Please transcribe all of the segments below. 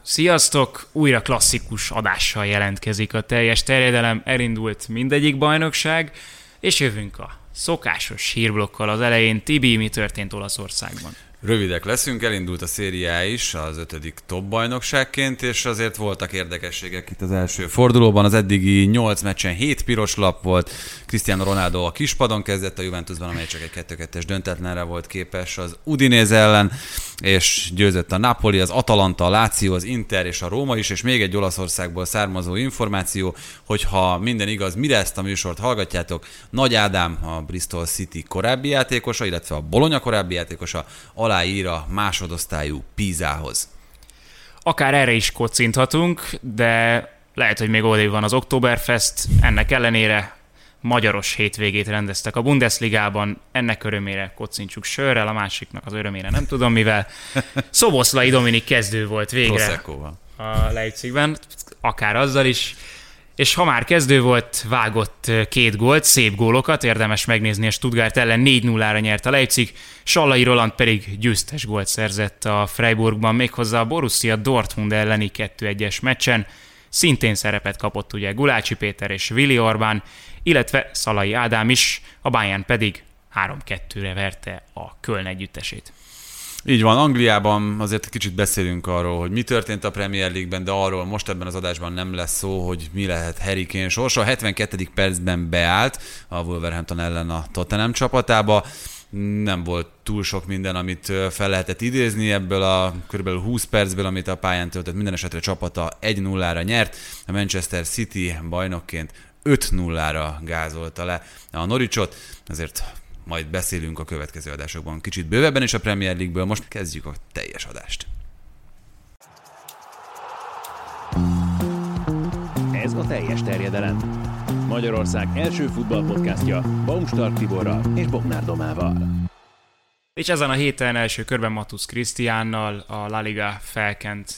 Sziasztok! Újra klasszikus adással jelentkezik a teljes terjedelem, elindult mindegyik bajnokság, és jövünk a szokásos hírblokkal az elején. Tibi, mi történt Olaszországban? Rövidek leszünk, elindult a szériá is az 5. top bajnokságként, és azért voltak érdekességek itt az első fordulóban. Az eddigi 8 meccsen 7 piros lap volt. Cristiano Ronaldo a kispadon kezdett a Juventusban, amely csak egy 2-2-es döntetlenre volt képes az Udinese ellen, és győzött a Napoli, az Atalanta, a Lazio, az Inter és a Róma is, és még egy Olaszországból származó információ, hogyha minden igaz, mire ezt a műsort hallgatjátok, Nagy Ádám, a Bristol City korábbi játékosa, illetve a Bologna korábbi játékosa, aláír a másodosztályú Pisához. Akár erre is kocinthatunk, de lehet, hogy még odébb van az Oktoberfest. Ennek ellenére magyaros hétvégét rendeztek a Bundesligában. Ennek örömére kocintsuk sörrel, a másiknak az örömére nem tudom mivel. Szoboszlai Dominik kezdő volt végre Proseccoval a Leipzigben, akár azzal is. És ha már kezdő volt, vágott 2 gólt, szép gólokat, érdemes megnézni, a Stuttgart ellen 4-0-ra nyert a Leipzig, Sallai Roland pedig győztes gólt szerzett a Freiburgban, méghozzá a Borussia Dortmund elleni 2-1-es meccsen. Szintén szerepet kapott ugye Gulácsi Péter és Willi Orbán, illetve Szalai Ádám is, a Bayern pedig 3-2-re verte a Köln együttesét. Így van, Angliában azért kicsit beszélünk arról, hogy mi történt a Premier League-ben, de arról most ebben az adásban nem lesz szó, hogy mi lehet Harry Kane sorsa. A 72. percben beállt a Wolverhampton ellen a Tottenham csapatába. Nem volt túl sok minden, amit fel lehetett idézni ebből a kb. 20 percből, amit a pályán töltött. Minden esetre csapata 1-0-ra nyert. A Manchester City bajnokként 5-0-ra gázolta le a Norwichot. Azért majd beszélünk a következő adásokban kicsit bővebben is a Premier League-ből. Most kezdjük a teljes adást. Ez a teljes terjedelem. Magyarország első futballpodcastja Baumstark Tiborral és Bognár Domával. És ezen a héten első körben Matusz Krisztiánnal a La Liga felkent.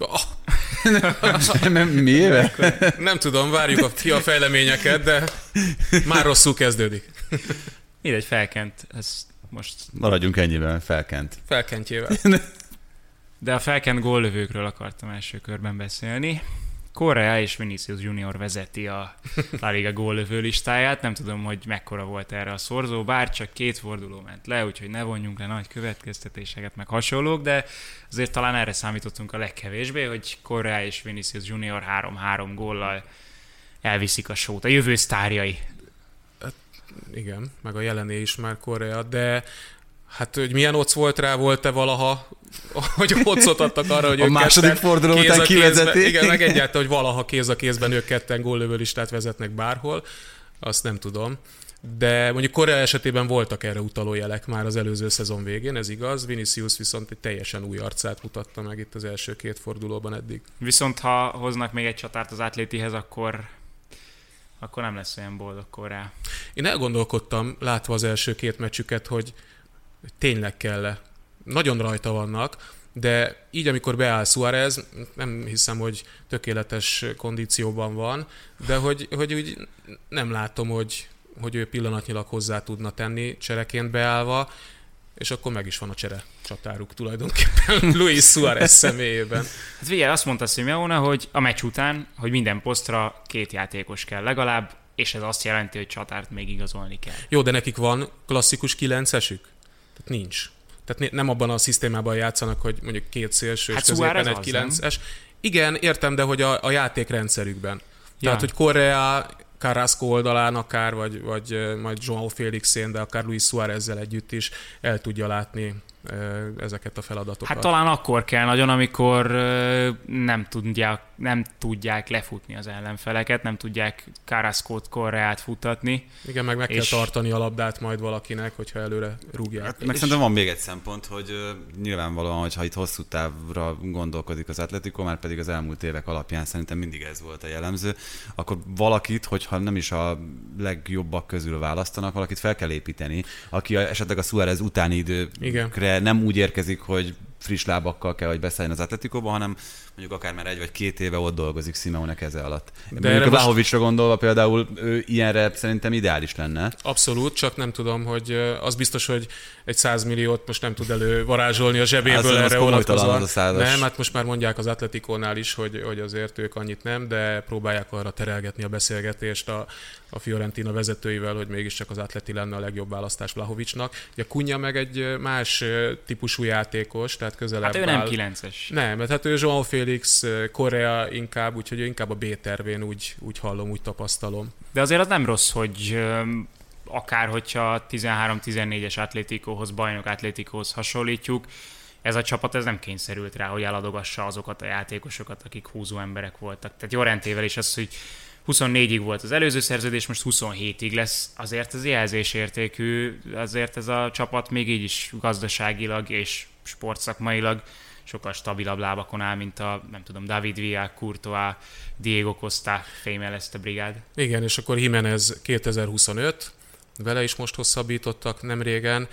Miért? Nem tudom, várjuk a fejleményeket, de már rosszul kezdődik. Mindegy, felkent. Ez most... Maradjunk ennyiben, felkent. Felkentjével. De a felkent góllövőkről akartam első körben beszélni. Correa és Vinicius Junior vezeti a La Liga góllövő listáját. Nem tudom, hogy mekkora volt erre a szorzó, bár csak 2 forduló ment le, úgyhogy ne vonjunk le nagy következtetéseket, meg hasonlók, de azért talán erre számítottunk a legkevésbé, hogy Correa és Vinicius Junior 3-3 góllal elviszik a sót. A jövő sztárjai. Igen, meg a jelené is már Correa, de hát, hogy milyen occ volt rá, volt-e valaha, hogy occot adtak arra, hogy a második forduló után kivezetik? Igen, meg egyáltalán, hogy valaha kéz a kézben ők ketten góllövő listát vezetnek bárhol, azt nem tudom. De mondjuk Correa esetében voltak erre utaló jelek már az előző szezon végén, ez igaz. Vinicius viszont egy teljesen új arcát mutatta meg itt az első 2 fordulóban eddig. Viszont ha hoznak még egy csatárt az Atlétihez, akkor nem lesz olyan boldog Correa. Én elgondolkodtam, látva az első 2 meccsüket, hogy tényleg kell-e. Nagyon rajta vannak, de így, amikor beáll Suárez, nem hiszem, hogy tökéletes kondícióban van, de hogy úgy nem látom, hogy ő pillanatnyilag hozzá tudna tenni csereként beállva, és akkor meg is van a csere csatáruk tulajdonképpen Luis Suárez személyében. Hát figyelj, azt mondta Simeone, hogy a meccs után, hogy minden posztra 2 játékos kell legalább, és ez azt jelenti, hogy csatárt még igazolni kell. Jó, de nekik van klasszikus 9-esük? Tehát nincs. Tehát nem abban a szisztémában játszanak, hogy mondjuk 2 szélső, hát és középen egy 9-es. Igen, értem, de hogy a játékrendszerükben. Tehát, hogy Correa, Carrasco oldalán akár, vagy majd João Félixén, de akár Luis Suárezzel együtt is el tudja látni ezeket a feladatokat. Hát talán akkor kell nagyon, amikor nem tudják lefutni az ellenfeleket, nem tudják Carrascót, Correát futtatni. Igen, meg kell tartani a labdát majd valakinek, hogyha előre rúgják. Hát, meg szerintem van még egy szempont, hogy nyilvánvalóan, hogyha itt hosszú távra gondolkodik az Atletico, már pedig az elmúlt évek alapján szerintem mindig ez volt a jellemző, akkor valakit, hogyha nem is a legjobbak közül választanak, valakit fel kell építeni, aki esetleg a Suárez utáni időkre nem úgy érkezik, hogy friss lábakkal kell, hogy beszálljon az Atleticóba, hanem mondjuk akár már 1 vagy 2 éve ott dolgozik Simeone keze alatt. De mondjuk a Vlahovicsra gondolva például ő ilyenre szerintem ideális lenne. Abszolút, csak nem tudom, hogy az biztos, hogy egy 100 milliót most nem tud varázsolni a zsebéből erre vonatkozóan. Nem, hát most már mondják az Atleticónál is, hogy azért ők annyit nem, de próbálják arra terelgetni a beszélgetést a Fiorentina vezetőivel, hogy mégiscsak az Atleti lenne a legjobb választás Vlahovicsnak. Ugye Cunha meg egy más típusú játékos, tehát közelebb hát ő nem 9-es. Nem, mert hát ő João Félix, Correa inkább, úgyhogy ő inkább a B-tervén úgy hallom, úgy tapasztalom. De azért az nem rossz, hogy akár hogyha 13-14-es Atleticóhoz, bajnok Atleticóhoz hasonlítjuk, ez a csapat ez nem kényszerült rá, hogy eladogassa azokat a játékosokat, akik húzó emberek voltak. Tehát Llorentével is az, hogy 24-ig volt az előző szerződés, most 27-ig lesz, azért ez jelzésértékű, azért ez a csapat még így is gazdaságilag és sportszakmailag sokkal stabilabb lábakon áll, mint a, nem tudom, David Villa, Courtois, Diego Costa fémel ezt a brigád. Igen, és akkor Jiménez 2025, vele is most hosszabbítottak nem régen.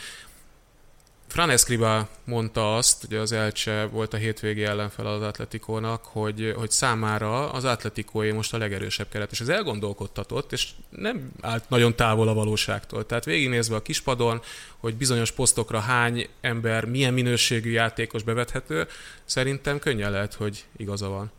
Fran Escribá mondta azt, ugye az Elche volt a hétvégi ellenfel az Atleticónak, hogy számára az Atleticóé most a legerősebb keret, és ez elgondolkodtatott, és nem állt nagyon távol a valóságtól. Tehát végignézve a kispadon, hogy bizonyos posztokra hány ember, milyen minőségű játékos bevethető, szerintem könnyen lehet, hogy igaza van.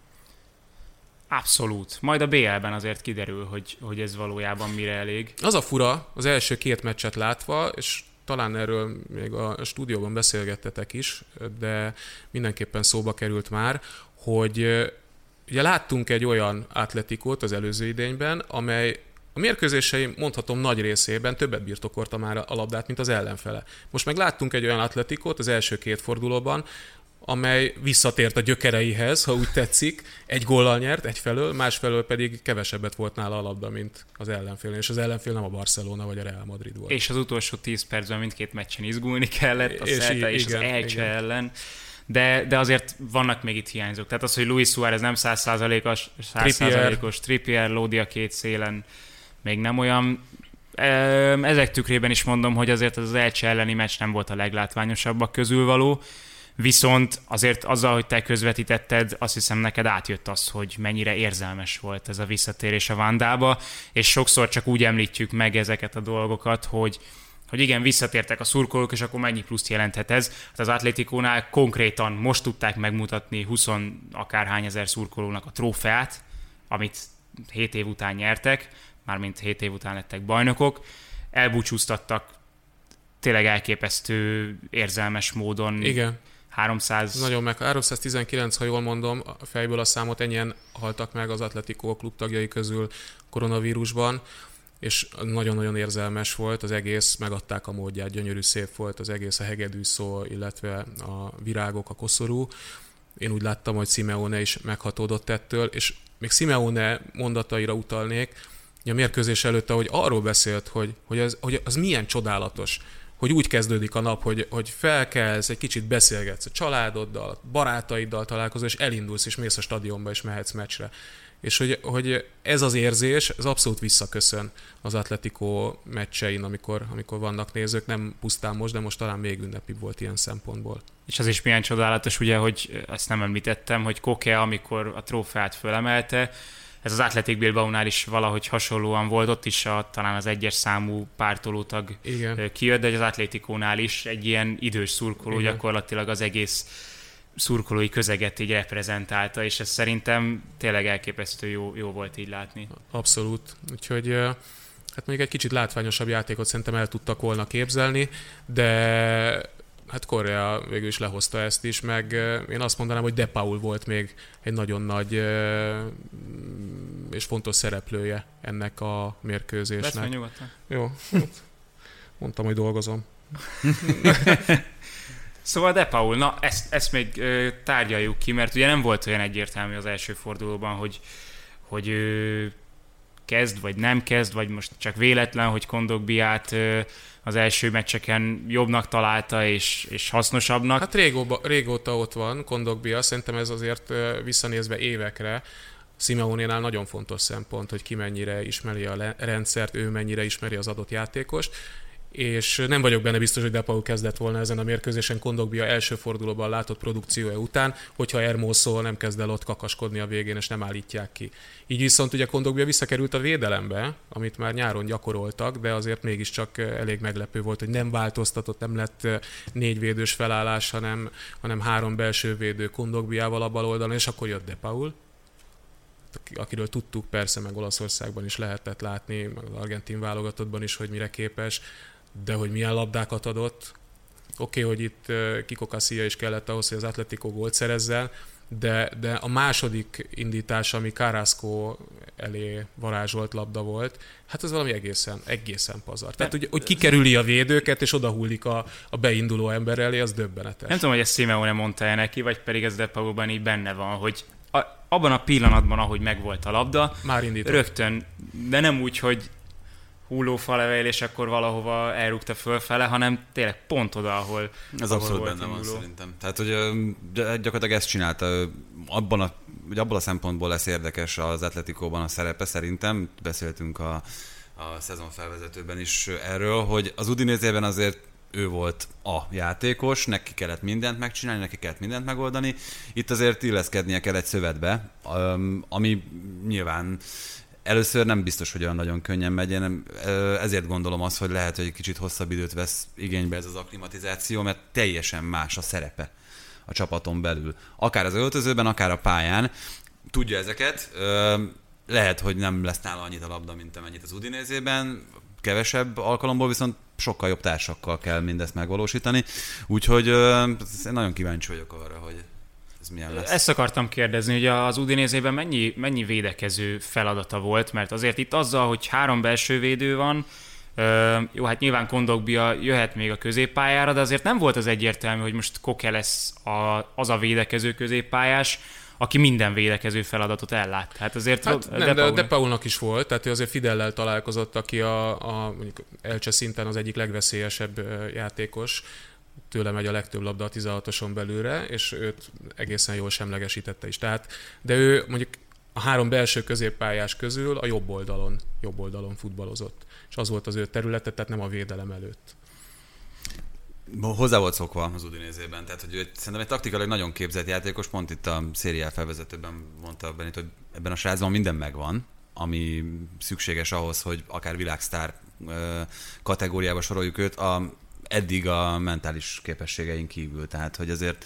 Abszolút. Majd a BL-ben azért kiderül, hogy ez valójában mire elég. Az a fura, az első 2 meccset látva, és talán erről még a stúdióban beszélgettetek is, de mindenképpen szóba került már, hogy ugye láttunk egy olyan Atleticót az előző idényben, amely a mérkőzései, mondhatom, nagy részében többet birtokolta már a labdát, mint az ellenfele. Most meg láttunk egy olyan Atleticót az első 2 fordulóban, amely visszatért a gyökereihez, ha úgy tetszik, egy góllal nyert egyfelől, másfelől pedig kevesebbet volt nála a labda, mint az ellenfél, és az ellenfél nem a Barcelona vagy a Real Madrid volt. És az utolsó 10 percben mindkét meccsen izgulni kellett, a Celta és az Elche ellen, de azért vannak még itt hiányzók. Tehát az, hogy Luis Suárez nem 100%-os, Trippier, Lodi a 2 szélen még nem olyan. Ezek tükrében is mondom, hogy azért az Elche elleni meccs nem volt a leglátványosabbak közül való, viszont azért azzal, hogy te közvetítetted, azt hiszem neked átjött az, hogy mennyire érzelmes volt ez a visszatérés a Wandába, és sokszor csak úgy említjük meg ezeket a dolgokat, hogy igen, visszatértek a szurkolók, és akkor mennyi pluszt jelenthet ez. Hát az Atleticónál konkrétan most tudták megmutatni 20 akárhány ezer szurkolónak a trófeát, amit 7 év után nyertek, mármint 7 év után lettek bajnokok, elbúcsúztattak tényleg elképesztő érzelmes módon. Igen. 319, ha jól mondom, fejből a számot, ennyien haltak meg az Atleticó klub tagjai közül koronavírusban, és nagyon-nagyon érzelmes volt az egész, megadták a módját, gyönyörű szép volt az egész, a hegedű szó, illetve a virágok, a koszorú. Én úgy láttam, hogy Simeone is meghatódott ettől, és még Simeone mondataira utalnék, a mérkőzés előtt, ahogy arról beszélt, hogy az milyen csodálatos, hogy úgy kezdődik a nap, hogy felkelsz, egy kicsit beszélgetsz a családoddal, barátaiddal találkozol, és elindulsz, és mész a stadionba, és mehetsz meccsre. És hogy ez az érzés, ez abszolút visszaköszön az Atleticó meccsein, amikor vannak nézők, nem pusztán most, de most talán még ünnepibb volt ilyen szempontból. És az is milyen csodálatos, ugye, hogy ezt nem említettem, hogy Koke, amikor a trófeát fölemelte, ez az Athletic Bilbaónál is valahogy hasonlóan volt, ott is talán az 1-es számú pártolótag kijött, de az Atleticónál is egy ilyen idős szurkoló, igen, gyakorlatilag az egész szurkolói közeget így reprezentálta, és ez szerintem tényleg elképesztő jó volt így látni. Abszolút. Úgyhogy hát még egy kicsit látványosabb játékot szerintem el tudtak volna képzelni, de hát Correa végül is lehozta ezt is, meg én azt mondanám, hogy De Paul volt még egy nagyon nagy és fontos szereplője ennek a mérkőzésnek. Lesz meg nyugodtan. Jó, mondtam, hogy dolgozom. Szóval De Paul, na ezt még tárgyaljuk ki, mert ugye nem volt olyan egyértelmű az első fordulóban, hogy ő kezd, vagy nem kezd, vagy most csak véletlen, hogy Kondogbiát az első meccseken jobbnak találta, és hasznosabbnak. Hát régóta ott van Kondogbia, szerintem ez azért visszanézve évekre Simeonénál nagyon fontos szempont, hogy ki mennyire ismeri a rendszert, ő mennyire ismeri az adott játékost. és nem vagyok benne biztos, hogy De Paul kezdett volna ezen a mérkőzésen Kondogbia első fordulóban látott produkciója után, hogyha Hermoso nem kezd el ott kakaskodni a végén, és nem állítják ki. Így viszont ugye Kondogbia visszakerült a védelembe, amit már nyáron gyakoroltak, de azért mégiscsak elég meglepő volt, hogy nem változtatott, nem lett 4 védős felállás, hanem 3 belső védő Kondogbiával a bal oldalon, és akkor jött De Paul, akiről tudtuk persze, meg Olaszországban is lehetett látni, meg az argentin válogatottban is, hogy mire képes, de hogy milyen labdákat adott. Oké, hogy itt Kiko Casilla is kellett ahhoz, hogy az Atletico gólt szerezzen, de a második indítás, ami Carrasco elé varázsolt labda volt, hát ez valami egészen pazar. Tehát, hogy kikerüli a védőket, és odahullik a beinduló ember elé, az döbbenetes. Nem tudom, hogy ezt Simeone mondta-e neki, vagy pedig ez De Paulban így benne van, hogy abban a pillanatban, ahogy megvolt a labda, már indított. Rögtön, de nem úgy, hogy hullófalevél, és akkor valahova elrúgta fölfele, hanem tényleg pont oda, ahol ez abszolút benne van szerintem. Tehát, hogy gyakorlatilag ezt csinálta. Abban a szempontból lesz érdekes az Atleticóban a szerepe szerintem. Beszéltünk a szezon felvezetőben is erről, hogy az Udinésében azért ő volt a játékos, neki kellett mindent megcsinálni, neki kellett mindent megoldani. Itt azért illeszkednie kell egy szövetbe, ami nyilván először nem biztos, hogy olyan nagyon könnyen megy. Ezért gondolom azt, hogy lehet, hogy egy kicsit hosszabb időt vesz igénybe ez az akklimatizáció, mert teljesen más a szerepe a csapaton belül. Akár az öltözőben, akár a pályán. Tudja ezeket. Lehet, hogy nem lesz nála annyit a labda, mint amennyit az Udinésében. Kevesebb alkalomból, viszont sokkal jobb társakkal kell mindezt megvalósítani. Úgyhogy nagyon kíváncsi vagyok arra, hogy ez milyen lesz. Ezt akartam kérdezni, hogy az Udinésében mennyi védekező feladata volt, mert azért itt azzal, hogy 3 belső védő van, jó, hát nyilván Kondogbia jöhet még a középpályára, de azért nem volt az egyértelmű, hogy most Koke lesz az a védekező középpályás, aki minden védekező feladatot ellát. Hát azért hát nem, de De Paulnak is volt, tehát ő azért Fidellel találkozott, aki a mondjuk Elche szinten az egyik legveszélyesebb játékos, tőle megy a legtöbb labda a 16-oson belülre, és őt egészen jól semlegesítette is. Tehát, de ő mondjuk a 3 belső középpályás közül a jobb oldalon futballozott. És az volt az ő területe, tehát nem a védelem előtt. Hozzá volt szokva az Udinézében, tehát hogy szerintem egy taktikailag nagyon képzett játékos, pont itt a szériá felvezetőben mondta Benit, hogy ebben a srácban minden megvan, ami szükséges ahhoz, hogy akár világsztár kategóriába soroljuk őt, eddig a mentális képességeink kívül, tehát hogy azért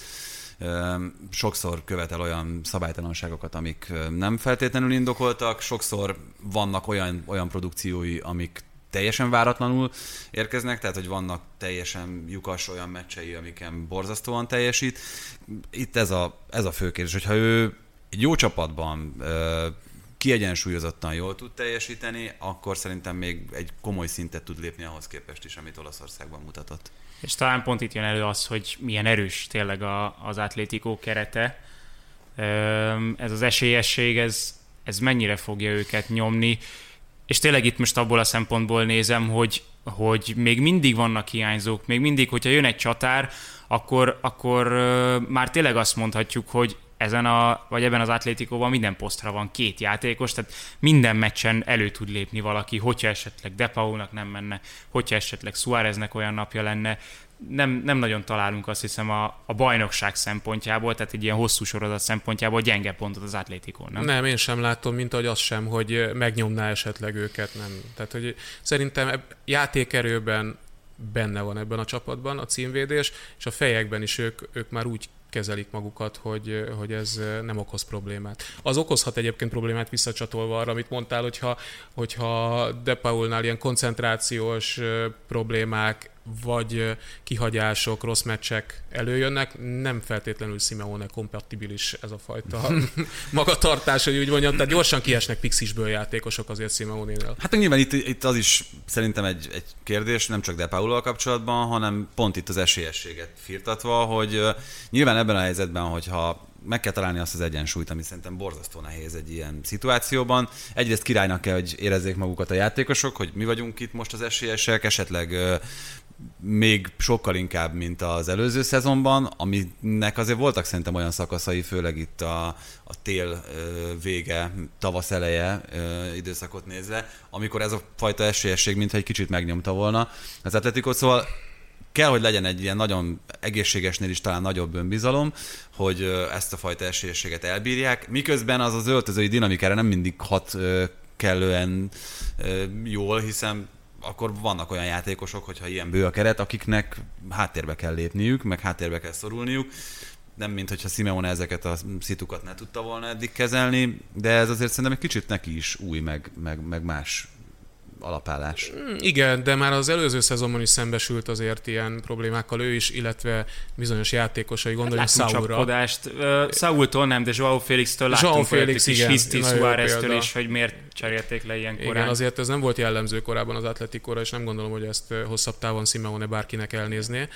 sokszor követel olyan szabálytalanságokat, amik nem feltétlenül indokoltak, sokszor vannak olyan produkciói, amik teljesen váratlanul érkeznek, tehát hogy vannak teljesen lyukas olyan meccsei, amiken borzasztóan teljesít. Itt ez a fő kérdés, hogyha ő egy jó csapatban kiegyensúlyozottan jól tud teljesíteni, akkor szerintem még egy komoly szintet tud lépni ahhoz képest is, amit Olaszországban mutatott. És talán pont itt jön elő az, hogy milyen erős tényleg az Atlético kerete. Ez az esélyesség, ez mennyire fogja őket nyomni. És tényleg itt most abból a szempontból nézem, hogy még mindig vannak hiányzók, még mindig, hogyha jön egy csatár, akkor már tényleg azt mondhatjuk, hogy ebben az Atléticóban minden posztra van 2 játékos, tehát minden meccsen elő tud lépni valaki, hogyha esetleg De Paulnak nem menne, hogyha esetleg Suáreznek olyan napja lenne. Nem nagyon találunk, azt hiszem, a bajnokság szempontjából, tehát egy ilyen hosszú sorozat szempontjából gyenge pontot az Atléticón, nem? Nem, én sem látom, mint ahogy az sem, hogy megnyomná esetleg őket, nem. Tehát, hogy szerintem játékerőben benne van ebben a csapatban a címvédés, és a fejekben is ők már úgy kezelik magukat, hogy ez nem okoz problémát. Az okozhat egyébként problémát visszacsatolva arra, amit mondtál, hogyha De Paulnál ilyen koncentrációs problémák, vagy kihagyások, rossz meccsek előjönnek, nem feltétlenül Simeone kompatibilis ez a fajta magatartás, hogy úgy mondjam, tehát gyorsan kiesnek pixisből játékosok azért Simeone-nél. Hát nyilván itt az is szerintem egy kérdés, nem csak De Paullal kapcsolatban, hanem pont itt az esélyességet firtatva, hogy nyilván ebben a helyzetben, hogyha meg kell találni azt az egyensúlyt, ami szerintem borzasztó nehéz egy ilyen szituációban. Egyrészt királynak kell, hogy érezzék magukat a játékosok, hogy mi vagyunk itt most az esélyesek, esetleg még sokkal inkább, mint az előző szezonban, aminek azért voltak szerintem olyan szakaszai, főleg itt a tél vége, tavasz eleje időszakot nézve, amikor ez a fajta esélyesség mintha egy kicsit megnyomta volna az Atleticót, szóval kell, hogy legyen egy ilyen nagyon egészségesnél is talán nagyobb önbizalom, hogy ezt a fajta esélyességet elbírják, miközben az öltözői dinamikára nem mindig hat kellően jól, hiszen akkor vannak olyan játékosok, hogyha ilyen bő a keret, akiknek háttérbe kell lépniük, meg háttérbe kell szorulniuk. Nem, mint hogyha Simeone ezeket a szitukat ne tudta volna eddig kezelni, de ez azért szerintem egy kicsit neki is új, meg más alapállás. Igen, de már az előző szezonban is szembesült azért ilyen problémákkal ő is, illetve bizonyos játékosai, gondoljunk Saúlra. Saúltól nem, de João Félixtől láttunk Félix, és Hiszti Suáreztől is, hogy miért cserélték le ilyen korán. Igen, azért ez nem volt jellemző korábban az Atleticóra, és nem gondolom, hogy ezt hosszabb távon Simeone bárkinek elnézné.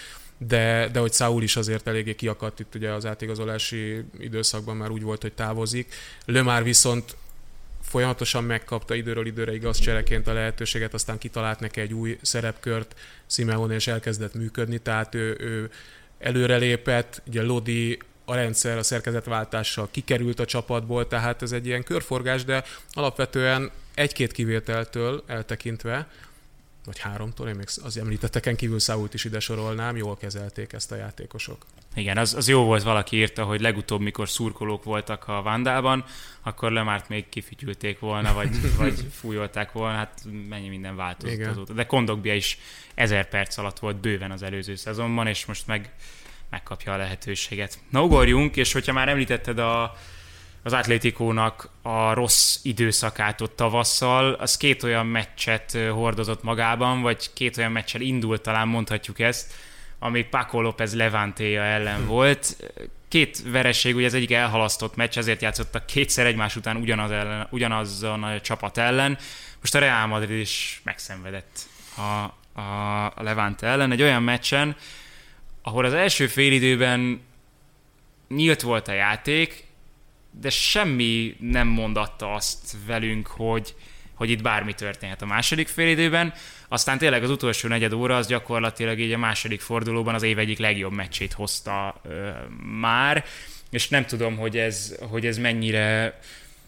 De hogy Saúl is azért eléggé kiakadt itt ugye az átigazolási időszakban, már úgy volt, hogy távozik. Lemar viszont folyamatosan megkapta időről időre igaz csereként a lehetőséget, aztán kitalált neki egy új szerepkört Simeone, és elkezdett működni, tehát ő előrelépett, ugye Lodi a rendszer, a szerkezetváltással kikerült a csapatból, tehát ez egy ilyen körforgás, de alapvetően egy-két kivételtől eltekintve, vagy háromtól, én még az említetteken kívül Saúlt is ide sorolnám, jól kezelték ezt a játékosok. Igen, az jó volt, valaki írta, hogy legutóbb, mikor szurkolók voltak a Vandában, akkor Lemart még kifütyülték volna, vagy fújolták volna, hát mennyi minden változott azóta. De Kondogbia is 1000 perc alatt volt bőven az előző szezonban, és most megkapja a lehetőséget. Na, ugorjunk, és hogyha már említetted az Atléticónak a rossz időszakát ott tavasszal, az 2 olyan meccset hordozott magában, vagy 2 olyan meccsel indult, talán mondhatjuk ezt, ami Paco López Levantéja ellen volt. 2 vereség, ugye az egyik elhalasztott meccs, ezért játszottak 2-szer egymás után ugyanazon a csapat ellen. Most a Real Madrid is megszenvedett a Levante ellen egy olyan meccsen, ahol az első félidőben nyílt volt a játék, de semmi nem mondatta azt velünk, hogy itt bármi történhet a második félidőben. Aztán tényleg az utolsó negyed óra az gyakorlatilag így a második fordulóban az év egyik legjobb meccsét hozta már, és nem tudom, hogy ez mennyire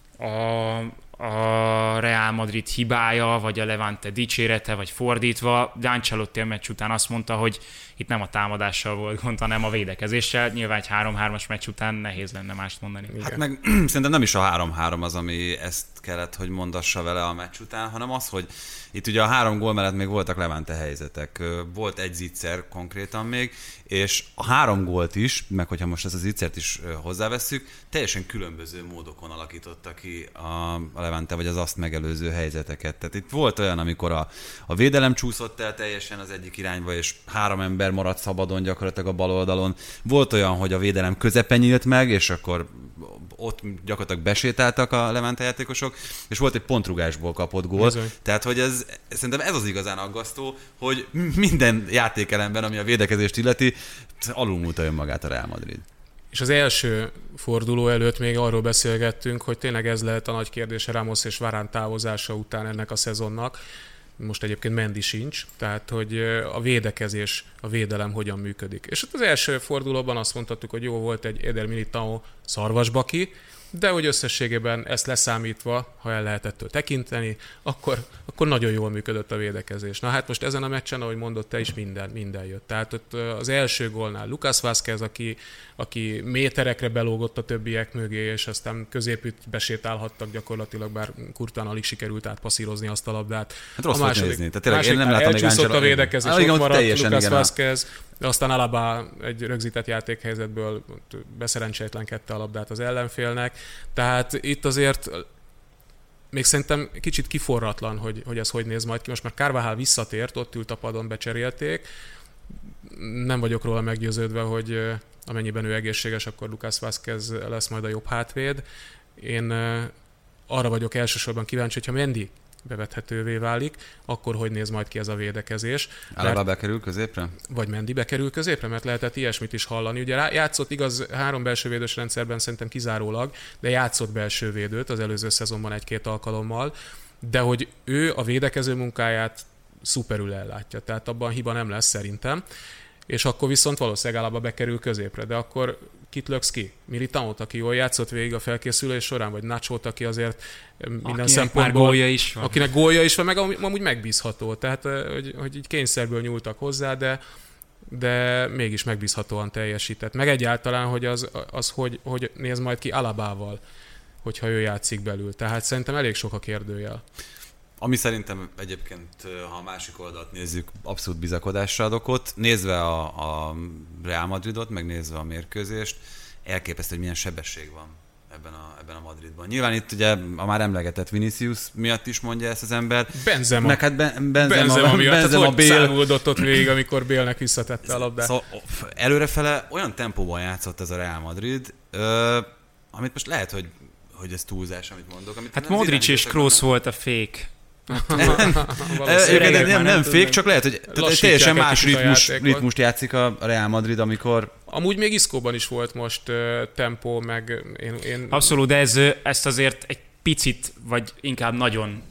a Real Madrid hibája, vagy a Levante dicsérete, vagy fordítva. De Ancelotti a meccs után azt mondta, hogy itt nem a támadással volt gond, hanem a védekezéssel. Nyilván egy 3-3-as meccs után nehéz lenne mást mondani. Hát meg szerintem nem is a 3-3 az, ami ezt kellett, hogy mondassa vele a meccs után, hanem az, hogy itt ugye a 3 gól mellett még voltak Levante helyzetek. Volt egy zicser konkrétan még, és a 3 gólt is, meg hogyha most ezt a zicsert is hozzávesszük, teljesen különböző módokon alakította ki a Levante, vagy az azt megelőző helyzeteket. Tehát itt volt olyan, amikor a védelem csúszott el teljesen az egyik irányba, és 3 ember maradt szabadon gyakorlatilag a bal oldalon. Volt olyan, hogy a védelem közepen nyílt meg, és akkor ott gyakorlatilag besétáltak a Levante játékosok, és volt egy pontrugásból kapott gól. Bizony. Tehát, hogy szerintem ez az igazán aggasztó, hogy minden játékelemben, ami a védekezést illeti, alulmúlta önmagát a Real Madrid. És az első forduló előtt még arról beszélgettünk, hogy tényleg ez lehet a nagy kérdése Ramos és Varane távozása után ennek a szezonnak. Most egyébként Mendy sincs, tehát hogy a védekezés, a védelem hogyan működik. És ott az első fordulóban azt mondhattuk, hogy jó volt egy Eder Militao szarvasbaki, de hogy összességében ezt leszámítva, ha el lehet ettől tekinteni, akkor nagyon jól működött a védekezés. Na hát most ezen a meccsen, ahogy mondott te is, minden jött. Tehát ott az első gólnál Lucas Vázquez, aki méterekre belógott a többiek mögé, és aztán középütt besétálhattak gyakorlatilag, bár Kurtán alig sikerült átpasszírozni azt a labdát. Hát rossz volt nézni. Tehát tényleg én nem láttam még elcsúszott a védekezés, ott maradt Lucas Vázquez, de aztán Alaba egy rögzített játékhelyzetből beszerencsétlenkedte a labdát az ellenfélnek. Tehát itt azért még szerintem kicsit kiforratlan, hogy ez hogy néz majd ki. Most már Carvajal visszatért, ott ült a padon, becserélték. Nem vagyok róla meggyőződve, hogy amennyiben ő egészséges, akkor Lucas Vázquez lesz majd a jobb hátvéd. Én arra vagyok elsősorban kíváncsi, hogyha Mendy bevethetővé válik, akkor hogy néz majd ki ez a védekezés. Alaba bekerül középre? Vagy Mendy bekerül középre, mert lehetett ilyesmit is hallani. Ugye játszott, igaz, 3 belsővédős rendszerben szerintem kizárólag, de játszott belsővédőt az előző szezonban 1-2 alkalommal, de hogy ő a védekező munkáját szuperül ellátja, tehát abban hiba nem lesz szerintem, és akkor viszont valószínűleg Alaba bekerül középre, de akkor kit löksz ki? Militaót, aki jól játszott végig a felkészülés során, vagy Nachót, aki azért minden szempontból... gólja is van. Akinek gólja is van, meg amúgy megbízható, tehát hogy így kényszerből nyúltak hozzá, de mégis megbízhatóan teljesített. Meg egyáltalán, hogy hogy néz majd ki Alabával, hogyha ő játszik belül. Tehát szerintem elég sok a kérdőjel. Ami szerintem egyébként, ha a másik oldalt nézzük, abszolút bizakodásra ad okot. Nézve a Real Madridot, meg nézve a mérkőzést, elképesztő, hogy milyen sebesség van ebben a Madridban. Nyilván itt ugye a már emlegetett Vinicius miatt is mondja ezt az ember. Benzema. Meg hát Benzema miatt. Benzema, hogy száguldott ott végig, amikor Bélnek visszatette a labdát. Szóval előrefele olyan tempóban játszott ez a Real Madrid, amit most lehet, hogy ez túlzás, amit mondok. Hát Modric és Kroos volt a fake. nem fék, csak lehet, hogy teljesen más ritmust játszik a Real Madrid, amikor... Amúgy még Isco-ban is volt most tempó, meg én... Abszolút, de ezt azért egy picit, vagy inkább nagyon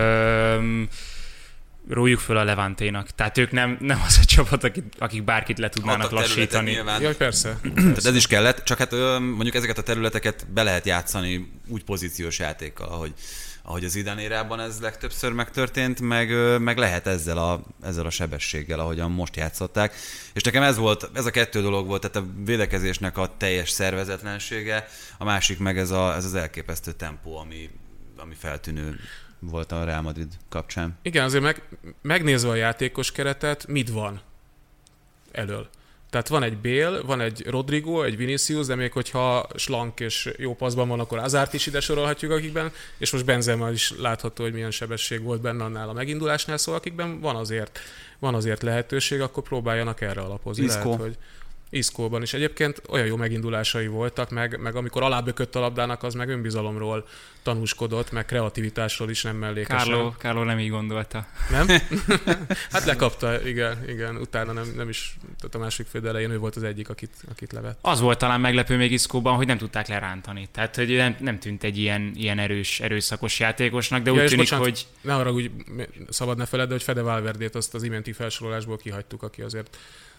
rójuk föl a Levanténak. Tehát ők nem az a csapat, akik bárkit le tudnának lassítani. Ja, persze. Tehát ez is kellett, csak hát mondjuk ezeket a területeket be lehet játszani úgy pozíciós játékkal, ahogy az Zidane érában ez legtöbbször megtörtént, meg lehet ezzel a sebességgel, ahogyan most játszották. És nekem ez a 2 dolog volt, tehát a védekezésnek a teljes szervezetlensége, a másik meg ez az elképesztő tempó, ami feltűnő volt a Real Madrid kapcsán. Igen, azért megnézve a játékos keretet, mit van elől? Tehát van egy Bale, van egy Rodrigo, egy Vinicius, de még hogyha slank és jó passzban van, akkor Hazard is ide sorolhatjuk akikben, és most Benzema is látható, hogy milyen sebesség volt benne annál a megindulásnál, szóval akikben van azért lehetőség, akkor próbáljanak erre alapozni. Isco. Lehet, hogy Isco-ban is. Egyébként olyan jó megindulásai voltak, meg amikor alábökött a labdának, az meg önbizalomról tanúskodott, meg kreativitásról is nem mellékesen. Carlo nem így gondolta. Nem? Hát lekapta, igen. Utána nem is, tehát a másik fél elején ő volt az egyik, akit levett. Az volt talán meglepő még Isco-ban, hogy nem tudták lerántani. Tehát, hogy nem tűnt egy ilyen erőszakos játékosnak, de úgy tűnik, bocsánat, hogy... Ne haragudj, szabad ne feled, de hogy Fede Valverdét azt az iménti felsorolásból kihagytuk, aki azért...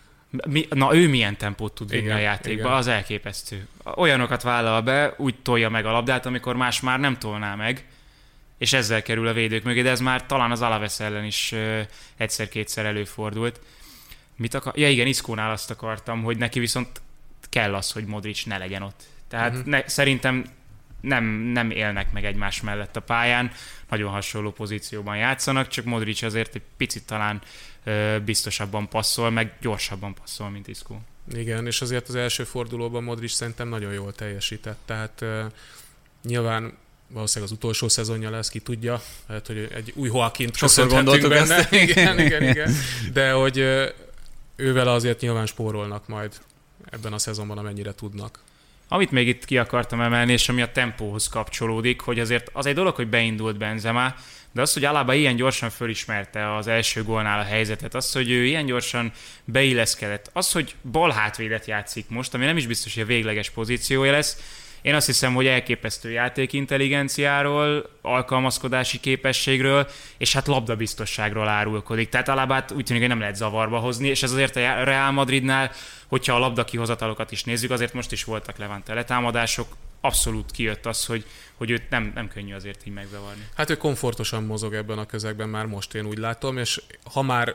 ő milyen tempót tud vinni a játékba, az elképesztő. Olyanokat vállal be, úgy tolja meg a labdát, amikor más már nem tolná meg, és ezzel kerül a védők mögé, de ez már talán az Alaves ellen is egyszer-kétszer előfordult. Ja igen, Iscónál azt akartam, hogy neki viszont kell az, hogy Modric ne legyen ott. Tehát szerintem nem élnek meg egymás mellett a pályán, nagyon hasonló pozícióban játszanak, csak Modric azért egy picit talán biztosabban passzol, meg gyorsabban passzol, mint Isco. Igen, és azért az első fordulóban Modric szerintem nagyon jól teljesített, tehát nyilván valószínűleg az utolsó szezonja lesz, ki tudja, lehet, hogy egy új Joaquint köszönhetünk benne. Igen. De hogy ővel azért nyilván spórolnak majd ebben a szezonban, amennyire tudnak. Amit még itt ki akartam emelni, és ami a tempóhoz kapcsolódik, hogy azért az egy dolog, hogy beindult Benzema, de az, hogy Alaba ilyen gyorsan fölismerte az első gólnál a helyzetet, az, hogy ő ilyen gyorsan beilleszkedett, az, hogy bal hátvédet játszik most, ami nem is biztos, hogy a végleges pozíciója lesz, én azt hiszem, hogy elképesztő játékintelligenciáról, alkalmazkodási képességről, és hát labdabiztosságról árulkodik. Tehát Alabát úgy tűnik, hogy nem lehet zavarba hozni, és ez azért a Real Madridnál, hogyha a labdakihozatalokat is nézzük, azért most is voltak Levante letámadások, abszolút kijött az, hogy őt nem könnyű azért így megzavarni. Hát ő komfortosan mozog ebben a közegben már most, én úgy látom, és ha már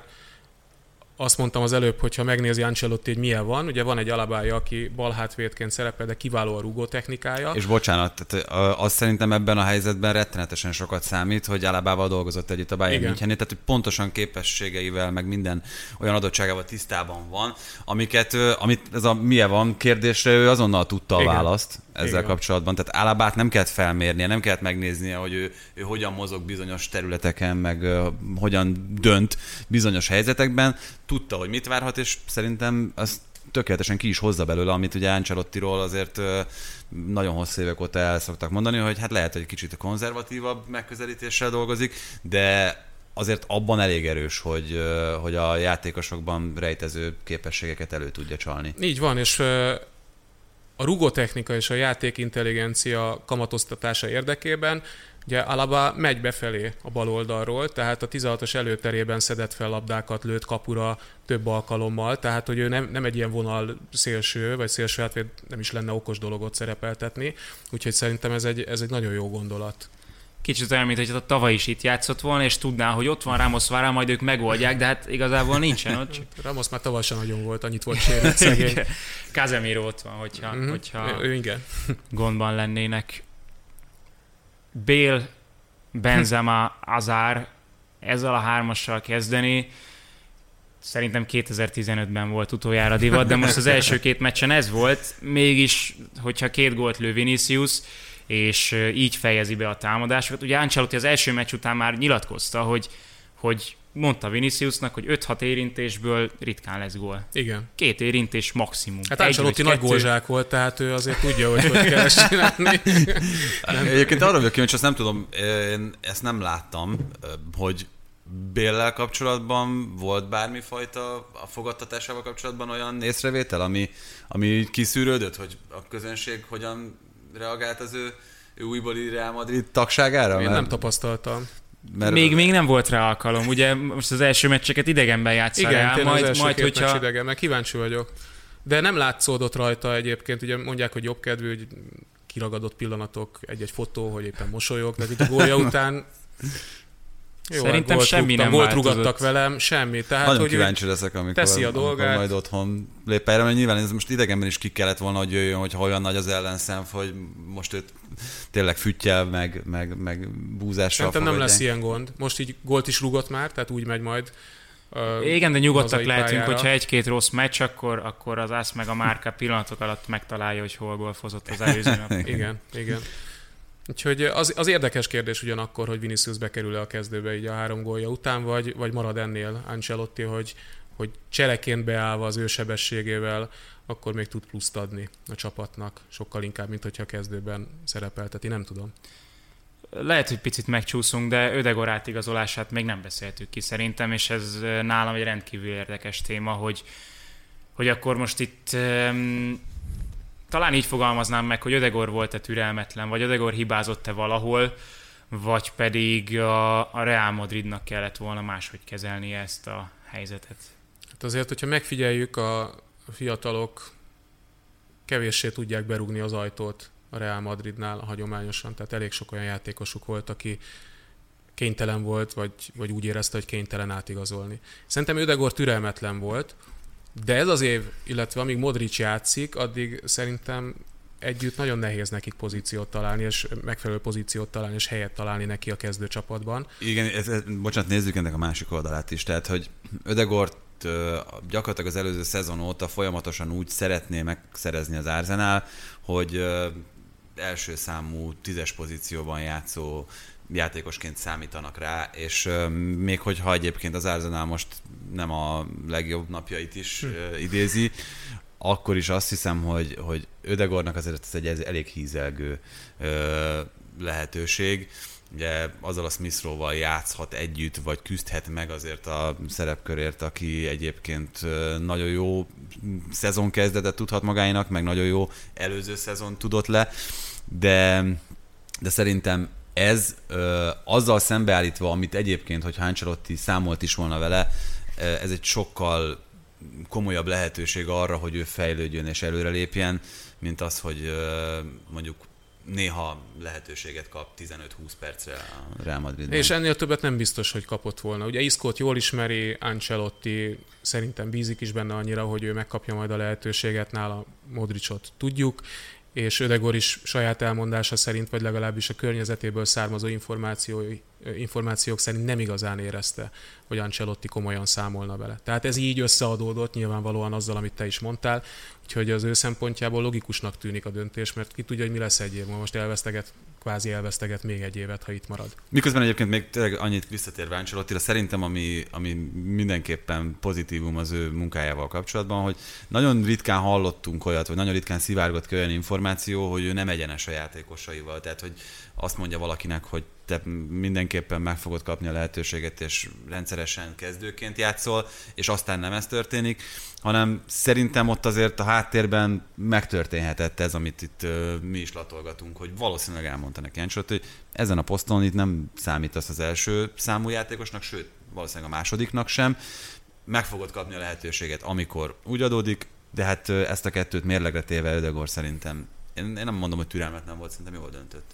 azt mondtam az előbb, hogy ha megnézi Ancelotti, hogy milyen van, ugye van egy Alabája, aki balhátvédként szerepel, de kiváló a rúgó technikája. És bocsánat, tehát azt szerintem ebben a helyzetben rettenetesen sokat számít, hogy Alabával dolgozott együtt a Bayern Münchennél, tehát hogy pontosan képességeivel, meg minden olyan adottságával tisztában van, amit ez a milyen van kérdésre ő azonnal tudta a választ ezzel kapcsolatban. Tehát Alabát nem kellett felmérnie, nem kellett megnéznie, hogy ő hogyan mozog bizonyos területeken, meg hogyan dönt bizonyos helyzetekben. Tudta, hogy mit várhat, és szerintem azt tökéletesen ki is hozza belőle, amit ugye Ancelottiról azért nagyon hosszú évek óta el szoktak mondani, hogy hát lehet, hogy kicsit konzervatívabb megközelítéssel dolgozik, de azért abban elég erős, hogy a játékosokban rejtező képességeket elő tudja csalni. Így van, és a rugótechnika és a játékintelligencia kamatoztatása érdekében ugye Alaba megy befelé a bal oldalról, tehát a 16-os előterében szedett fel labdákat, lőtt kapura több alkalommal, tehát hogy ő nem egy ilyen vonal szélső, vagy szélső hátvéd, nem is lenne okos dologot szerepeltetni, úgyhogy szerintem ez egy nagyon jó gondolat. Kicsit olyan, mint hogy a tavaly is itt játszott volna, és tudná, hogy ott van Ramos Várá, majd ők megoldják, de hát igazából nincsen ott. Ramos már tavaly sem nagyon volt, annyit volt sérült szegény. Casemiro ott van, hogyha ő igen. Gondban lennének. Bale, Benzema, Hazard, ezzel a hármassal kezdeni. Szerintem 2015-ben volt utoljára divat, de most az első két meccsen ez volt. Mégis, hogyha 2 gólt lő Vinicius, és így fejezi be a támadásokat. Ugye Ancelotti az első meccs után már nyilatkozta, hogy mondta Viniciusnak, hogy 5-6 érintésből ritkán lesz gól. Igen. 2 érintés maximum. Hát Ancelotti nagy gólzsák volt, tehát ő azért tudja, hogy kell ezt csinálni. Egyébként arra vagyok kíváncsi, azt nem tudom, én ezt nem láttam, hogy Bale-lel kapcsolatban volt bármifajta a fogadtatásával kapcsolatban olyan észrevétel, ami kiszűrődött, hogy a közönség hogyan reagált az ő újbóli Real Madrid tagságára? Én nem tapasztaltam. Még nem volt rá alkalom. Ugye most az első meccseket idegenben játszál el. Igen, az első két meccs idegen, mert kíváncsi vagyok. De nem látszódott rajta egyébként, ugye mondják, hogy jobbkedvű, hogy kiragadott pillanatok, egy-egy fotó, hogy éppen mosolyog, de itt a gólja után jó, szerintem semmi nem változott. Rúgattak velem, semmi. Tehát, nagyon hogy kíváncsi leszek, amikor majd otthon lép erre, mert nyilván ez most idegenben is ki kellett volna, hogy jöjjön, hogy olyan nagy az ellenszem, hogy most őt tényleg füttyel, meg búzással szerintem nem lesz ilyen gond. Most így gólt is rúgott már, tehát úgy megy majd. Igen, de nyugodtak lehetünk, hogyha 1-2 rossz meccs, akkor az AS meg a Márka pillanatok alatt megtalálja, hogy hol golfozott az előző nap. Igen. Úgyhogy az érdekes kérdés ugyanakkor, hogy Vinicius bekerül-e a kezdőbe így a 3 gólja után, vagy marad ennél Ancelotti, hogy csereként beállva az ő sebességével, akkor még tud pluszt adni a csapatnak, sokkal inkább, mint hogyha a kezdőben szerepelteti, nem tudom. Lehet, hogy picit megcsúszunk, de Ödegor átigazolását még nem beszéltük ki szerintem, és ez nálam egy rendkívül érdekes téma, hogy akkor most itt talán így fogalmaznám meg, hogy Ödegor volt-e türelmetlen, vagy Ödegor hibázott-e valahol, vagy pedig a Real Madridnak kellett volna máshogy kezelnie ezt a helyzetet. Hát azért, hogyha megfigyeljük, a fiatalok kevéssé tudják berúgni az ajtót a Real Madridnál hagyományosan, tehát elég sok olyan játékosuk volt, aki kénytelen volt, vagy úgy érezte, hogy kénytelen átigazolni. Szerintem Ödegor türelmetlen volt, de ez az év, illetve amíg Modric játszik, addig szerintem együtt nagyon nehéz nekik pozíciót találni, és megfelelő pozíciót találni, és helyet találni neki a kezdőcsapatban. Igen, bocsánat, nézzük ennek a másik oldalát is. Tehát, hogy Ödegort gyakorlatilag az előző szezon óta folyamatosan úgy szeretné megszerezni az Arsenal, hogy első számú 10-es pozícióban játszó játékosként számítanak rá, és még hogyha egyébként az Arsenal most nem a legjobb napjait is idézi, akkor is azt hiszem, hogy Ödegornak azért ez egy elég hízelgő lehetőség. Ugye azzal a Smith Rowe-val játszhat együtt, vagy küzdhet meg azért a szerepkörért, aki egyébként nagyon jó szezonkezdetet tudhat magáinak, meg nagyon jó előző szezon tudott le, de szerintem ez azzal szembeállítva, amit egyébként, hogyha Ancelotti számolt is volna vele, ez egy sokkal komolyabb lehetőség arra, hogy ő fejlődjön és előrelépjen, mint az, hogy mondjuk néha lehetőséget kap 15-20 percre a Real Madridban. És ennél többet nem biztos, hogy kapott volna. Ugye Iscót jól ismeri, Ancelotti szerintem bízik is benne annyira, hogy ő megkapja majd a lehetőséget, nála Modricot tudjuk, és Ödegor is saját elmondása szerint, vagy legalábbis a környezetéből származó információk szerint nem igazán érezte, hogy Ancelotti komolyan számolna vele. Tehát ez így összeadódott nyilvánvalóan azzal, amit te is mondtál, úgyhogy az ő szempontjából logikusnak tűnik a döntés, mert ki tudja, hogy mi lesz egy év. Most elveszteget kvázi elveszteget még egy évet, ha itt marad. Miközben egyébként még tényleg annyit visszatérve Ancelottira, szerintem ami mindenképpen pozitívum az ő munkájával kapcsolatban, hogy nagyon ritkán hallottunk olyat, vagy nagyon ritkán szivárgott ki olyan információ, hogy ő nem egyenes a játékosaival. Tehát, hogy azt mondja valakinek, hogy te mindenképpen meg fogod kapni a lehetőséget, és rendszeresen kezdőként játszol, és aztán nem ez történik, hanem szerintem ott azért a háttérben megtörténhetett ez, amit itt mi is latolgatunk, hogy valószínűleg elmondta neki Ancelotti, hogy ezen a poszton itt nem számítasz az első számú játékosnak, sőt, valószínűleg a másodiknak sem. Meg fogod kapni a lehetőséget, amikor úgy adódik, de hát ezt a kettőt mérlegre téve Ödegaard szerintem, én nem mondom, hogy türelmetlen volt, szerintem jól döntött.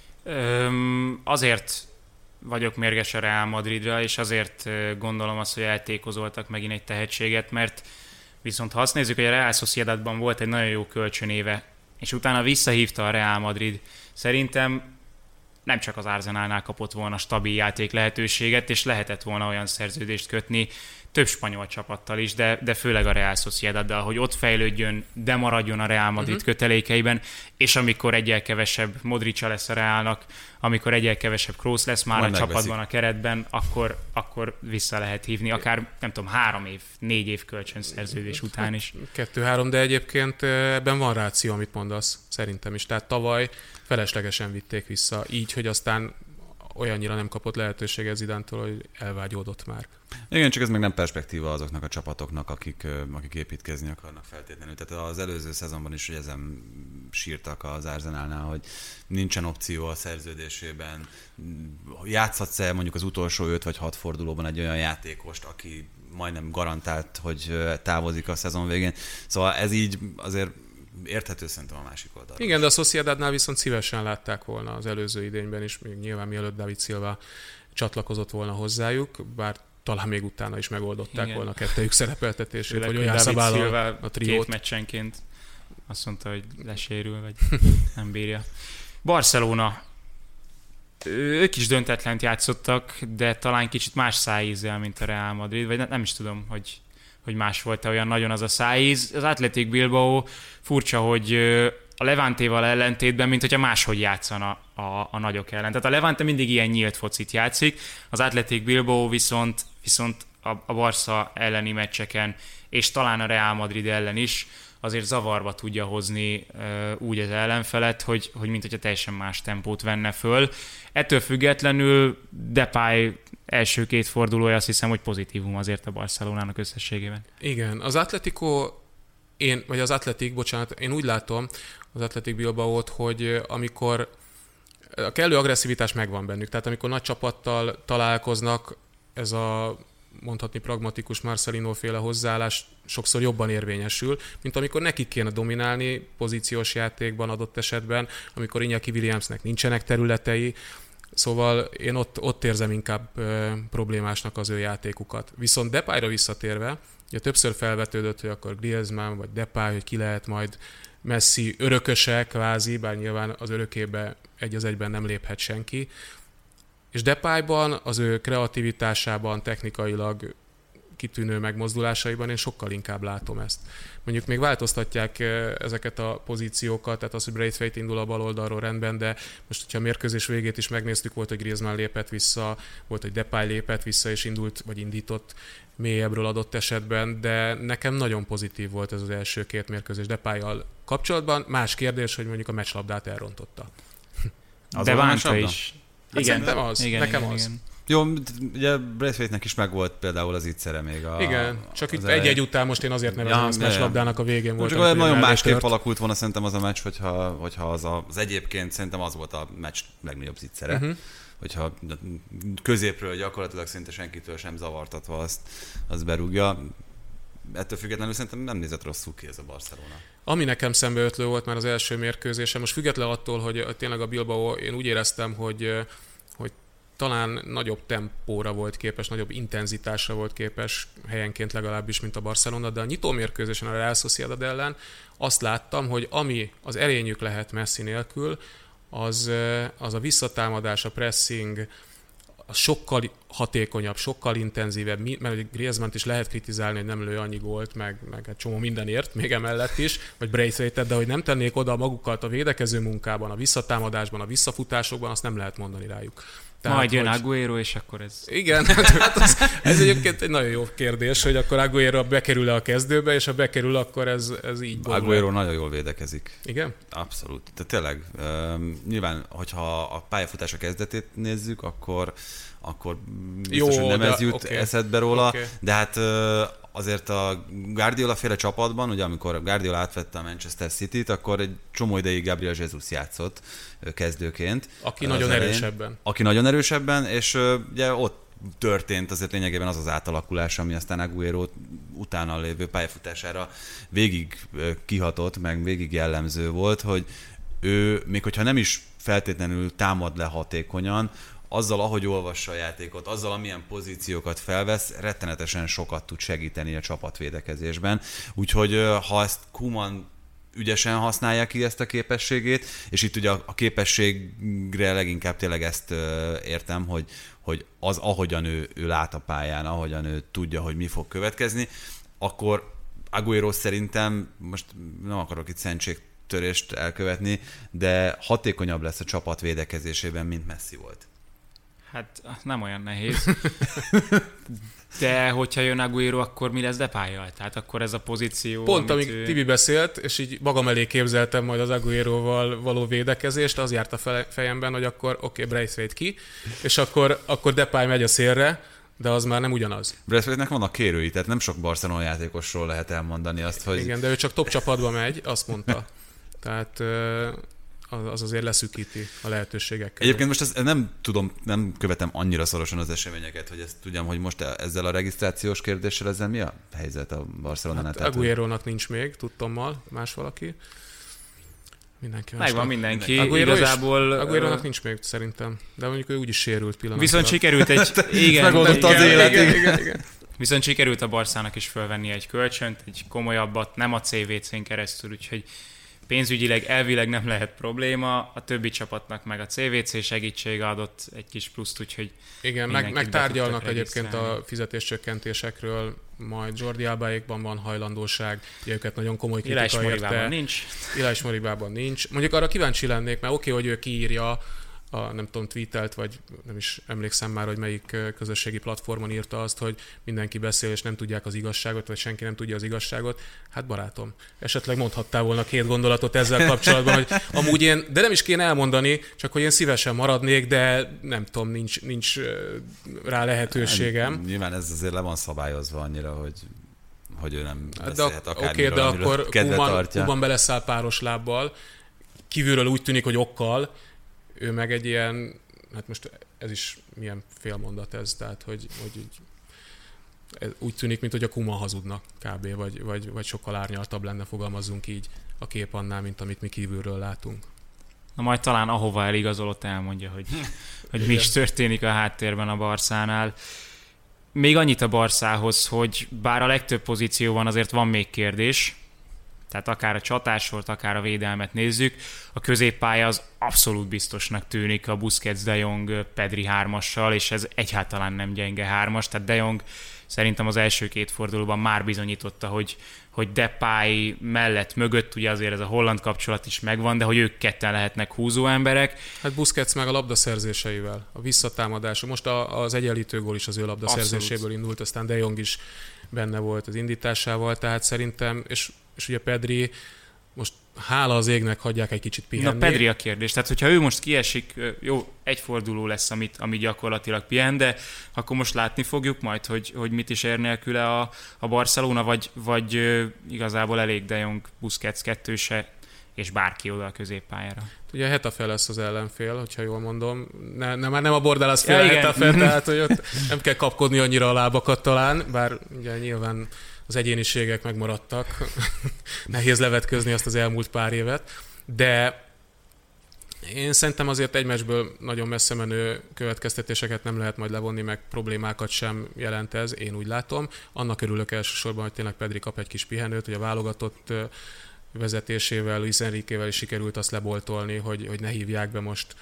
Azért vagyok mérges a Real Madridra, és azért gondolom azt, hogy eltékozoltak megint egy tehetséget, mert viszont ha azt nézzük, hogy a Real Sociedadban volt egy nagyon jó kölcsönéve, és utána visszahívta a Real Madrid, szerintem nem csak az Arsenalnál kapott volna stabil játék lehetőséget, és lehetett volna olyan szerződést kötni több spanyol csapattal is, de főleg a Real Sociedaddal, hogy ott fejlődjön, de maradjon a Real Madrid kötelékeiben, és amikor egyel kevesebb Modricsa lesz a Realnak, amikor egyel kevesebb Kroos lesz már a csapatban, a keretben, akkor vissza lehet hívni, akár nem tudom, 3 év, 4 év kölcsönszerződés után is. 2-3, de egyébként ebben van ráció, amit mondasz, szerintem is. Tehát tavaly feleslegesen vitték vissza, így, hogy aztán olyannyira nem kapott lehetőséget Zidántól, hogy elvágyódott már. Igen, csak ez meg nem perspektíva azoknak a csapatoknak, akik építkezni akarnak feltétlenül. Tehát az előző szezonban is, hogy ezen sírtak az Arsenalnál, hogy nincsen opció a szerződésében. Játszhatsz-e mondjuk az utolsó 5 vagy 6 fordulóban egy olyan játékost, aki majdnem garantált, hogy távozik a szezon végén. Szóval ez így azért érthető szerintem a másik oldalról. Igen, de a Sociedadnál viszont szívesen látták volna az előző idényben is, még nyilván mielőtt David Silva csatlakozott volna hozzájuk, bár talán még utána is megoldották volna a kettejük szerepeltetését, hogy olyan szabállal a triót. 2 meccsenként azt mondta, hogy lesérül, vagy nem bírja. Barcelona. Ők is döntetlent játszottak, de talán kicsit más szájízzel, mint a Real Madrid, vagy nem is tudom, hogy más volt-e olyan nagyon az a szájíz. Az Athletic Bilbao furcsa, hogy a Levantéval ellentétben, mint hogyha máshogy játszana a nagyok ellen. Tehát a Levante mindig ilyen nyílt focit játszik, az Athletic Bilbao viszont a Barca elleni meccseken, és talán a Real Madrid ellen is azért zavarba tudja hozni úgy az ellenfelet, hogy mint hogyha teljesen más tempót venne föl. Ettől függetlenül Depay első 2 fordulója azt hiszem, hogy pozitívum azért a Barcelonának összességében. Igen, az Atletico, én úgy látom az Athletic Bilbaót, hogy amikor a kellő agresszivitás megvan bennük, tehát amikor nagy csapattal találkoznak, ez a mondhatni pragmatikus Marcelino-féle hozzáállás sokszor jobban érvényesül, mint amikor nekik kéne dominálni pozíciós játékban adott esetben, amikor Iñaki Williamsnek nincsenek területei, szóval én ott érzem inkább problémásnak az ő játékukat. Viszont Depayra visszatérve, ugye többször felvetődött, hogy akkor Griezmann vagy Depay, hogy ki lehet majd Messi örököse kvázi, bár nyilván az örökébe egy az egyben nem léphet senki. És Depayban, az ő kreativitásában, technikailag kitűnő megmozdulásaiban én sokkal inkább látom ezt. Mondjuk még változtatják ezeket a pozíciókat, tehát az, hogy Braithwaite indul a bal oldalról rendben, de most, hogyha a mérkőzés végét is megnéztük, volt, hogy Griezmann lépett vissza, volt, hogy Depay lépett vissza és indult, vagy indított mélyebbről adott esetben, de nekem nagyon pozitív volt ez az első 2 mérkőzés Depayjal kapcsolatban. Más kérdés, hogy mondjuk a meccslabdát elrontotta. De Vánta is. Hát igen, szerintem az. Igen, nekem igen, az. Igen. Jó, ugye Braithwaite-nek is megvolt például az ígyszere még. Igen, csak itt egy-egy után most én azért nevezem ezt meccslabdának a végén volt. Csak nagyon másképp alakult volna szerintem az a meccs, hogyha az egyébként szerintem az volt a meccs legnagyobb ígyszere. Hogyha középről gyakorlatilag szinte senkitől sem zavartatva azt berúgja. Ettől függetlenül szerintem nem nézett rosszul ki ez a Barcelona. Ami nekem szembeötlő volt már az első mérkőzése, most független attól, hogy tényleg a Bilbao, én úgy éreztem, hogy talán nagyobb tempóra volt képes, nagyobb intenzitásra volt képes, helyenként legalábbis, mint a Barcelona, de a nyitó mérkőzésen a Real Sociedad ellen azt láttam, hogy ami az erényük lehet Messi nélkül, az a visszatámadás, a pressing, az sokkal hatékonyabb, sokkal intenzívebb, mert Griezmannt is lehet kritizálni, hogy nem lő annyi gólt, meg egy csomó mindenért, még emellett is, vagy Braithwaite-et, de hogy nem tennék oda magukat a védekező munkában, a visszatámadásban, a visszafutásokban, azt nem lehet mondani rájuk. Tehát, majd jön Agüero, és akkor ez... Igen, hát ez egyébként egy nagyon jó kérdés, hogy akkor Agüero bekerül-e a kezdőbe, és ha bekerül, akkor ez így borul. Agüero nagyon jól védekezik. Igen? Abszolút. Tehát tényleg, nyilván, hogyha a pályafutása kezdetét nézzük, akkor biztos, hogy nem ez jut eszedbe róla, de hát azért a Guardiola féle csapatban, ugye amikor Guardiola átvette a Manchester Cityt, akkor egy csomó ideig Gabriel Jesus játszott kezdőként. Aki nagyon erősebben, és ugye ott történt azért lényegében az átalakulás, ami aztán Agüero utána lévő pályafutására végig kihatott, meg végig jellemző volt, hogy ő, még hogyha nem is feltétlenül támad le hatékonyan, azzal, ahogy olvassa a játékot, azzal, amilyen pozíciókat felvesz, rettenetesen sokat tud segíteni a csapatvédekezésben. Úgyhogy ha ezt Koeman ügyesen használja ki ezt a képességét, és itt ugye a képességre leginkább tényleg ezt értem, hogy az, ahogyan ő lát a pályán, ahogyan ő tudja, hogy mi fog következni, akkor Agüero szerintem, most nem akarok itt szentségtörést elkövetni, de hatékonyabb lesz a csapat védekezésében, mint Messi volt. Hát nem olyan nehéz. De hogyha jön Agüero, akkor mi lesz Depay-jal? Tehát akkor ez a pozíció... Pont amíg Tibi beszélt, és így magam elé képzeltem majd az Agüeroval való védekezést, az járt a fejemben, hogy akkor Braithwaite ki, és akkor Depay megy a szélre, de az már nem ugyanaz. Braithwaite-nek vannak kérői, tehát nem sok Barcelona játékosról lehet elmondani azt, hogy... Igen, de ő csak top csapatba megy, azt mondta. Tehát... az azért leszűkíti a lehetőségeket. Egyébként most ezt nem követem annyira szorosan az eseményeket, hogy ezt tudjam, hogy most ezzel a regisztrációs kérdéssel ezzel mi a helyzet a Barcelonánál? Hát Agüerónak nincs még, tudtommal, más valaki. Mindenki más. Megvan mindenki. Agüerónak nincs még szerintem, de mondjuk ő úgyis sérült pillanatban. Viszont sikerült egy... Igen, megoldotta az életét. Igen. Viszont sikerült a Barszának is fölvenni egy kölcsönt, egy komolyabbat, nem a CVC-n keresztül, úgyhogy pénzügyileg elvileg nem lehet probléma, a többi csapatnak meg a CVC segítsége adott egy kis pluszt, úgyhogy igen, meg tárgyalnak egyébként a fizetéscsökkentésekről, majd Jordi Albáékban van hajlandóság, ugye őket nagyon komoly kritika érte. Ilás Moribában nincs. Mondjuk arra kíváncsi lennék, mert oké, hogy ő kiírja, nem tudom, tweetelt, vagy nem is emlékszem már, hogy melyik közösségi platformon írta azt, hogy mindenki beszél, és nem tudják az igazságot, vagy senki nem tudja az igazságot. Hát barátom, esetleg mondhattál volna 2 gondolatot ezzel kapcsolatban, hogy amúgy de nem is kéne elmondani, csak hogy én szívesen maradnék, de nem tudom, nincs rá lehetőségem. Nyilván ez azért le van szabályozva annyira, hogy ő nem beszélhet akármiről, de akkor Koeman beleszáll páros lábbal, kívülről úgy tűnik, hogy okkal, ő meg egy ilyen, hát most ez is milyen félmondat ez, tehát hogy úgy tűnik, mint hogy a Koeman hazudna kb. Vagy sokkal árnyaltabb lenne, fogalmazzunk így a kép annál, mint amit mi kívülről látunk. Na majd talán ahova eligazolott elmondja, hogy mi is történik a háttérben a Barszánál. Még annyit a Barszához, hogy bár a legtöbb pozícióban azért van még kérdés, tehát akár a csatársort, akár a védelmet nézzük, a középpálya az abszolút biztosnak tűnik a Busquets, De Jong, Pedri 3-assal, és ez egyáltalán nem gyenge 3-as, tehát De Jong szerintem az első 2 fordulóban már bizonyította, hogy Depay mellett, mögött, ugye azért ez a holland kapcsolat is megvan, de hogy ők ketten lehetnek húzó emberek. Hát Busquets meg a labdaszerzéseivel, a visszatámadása. Most az egyenlítő gól is az ő labdaszerzéséből indult, aztán De Jong is benne volt az indításával, tehát szerintem, és ugye Pedri, most hála az égnek hagyják egy kicsit pihenni. Na Pedri a kérdés, tehát hogyha ő most kiesik, jó, egy forduló lesz, ami gyakorlatilag pihen, de akkor most látni fogjuk majd, hogy mit is ér nélküle a Barcelona, vagy igazából elég De Jong, Busquets kettőse, és bárki oda a középpályára. Ugye Hetafe lesz az ellenfél, hogyha jól mondom. Már nem a Bordeaux fél Hetafe, tehát hogy ott nem kell kapkodni annyira a lábakat talán, bár ugye nyilván az egyéniségek megmaradtak. Nehéz levetközni azt az elmúlt pár évet. De én szerintem azért egy meccsből nagyon messze menő következtetéseket nem lehet majd levonni, meg problémákat sem jelent ez, én úgy látom. Annak örülök elsősorban, hogy tényleg Pedri kap egy kis pihenőt, hogy a válogatott vezetésével, Luis Enriquével is sikerült azt leboltolni, hogy ne hívják be most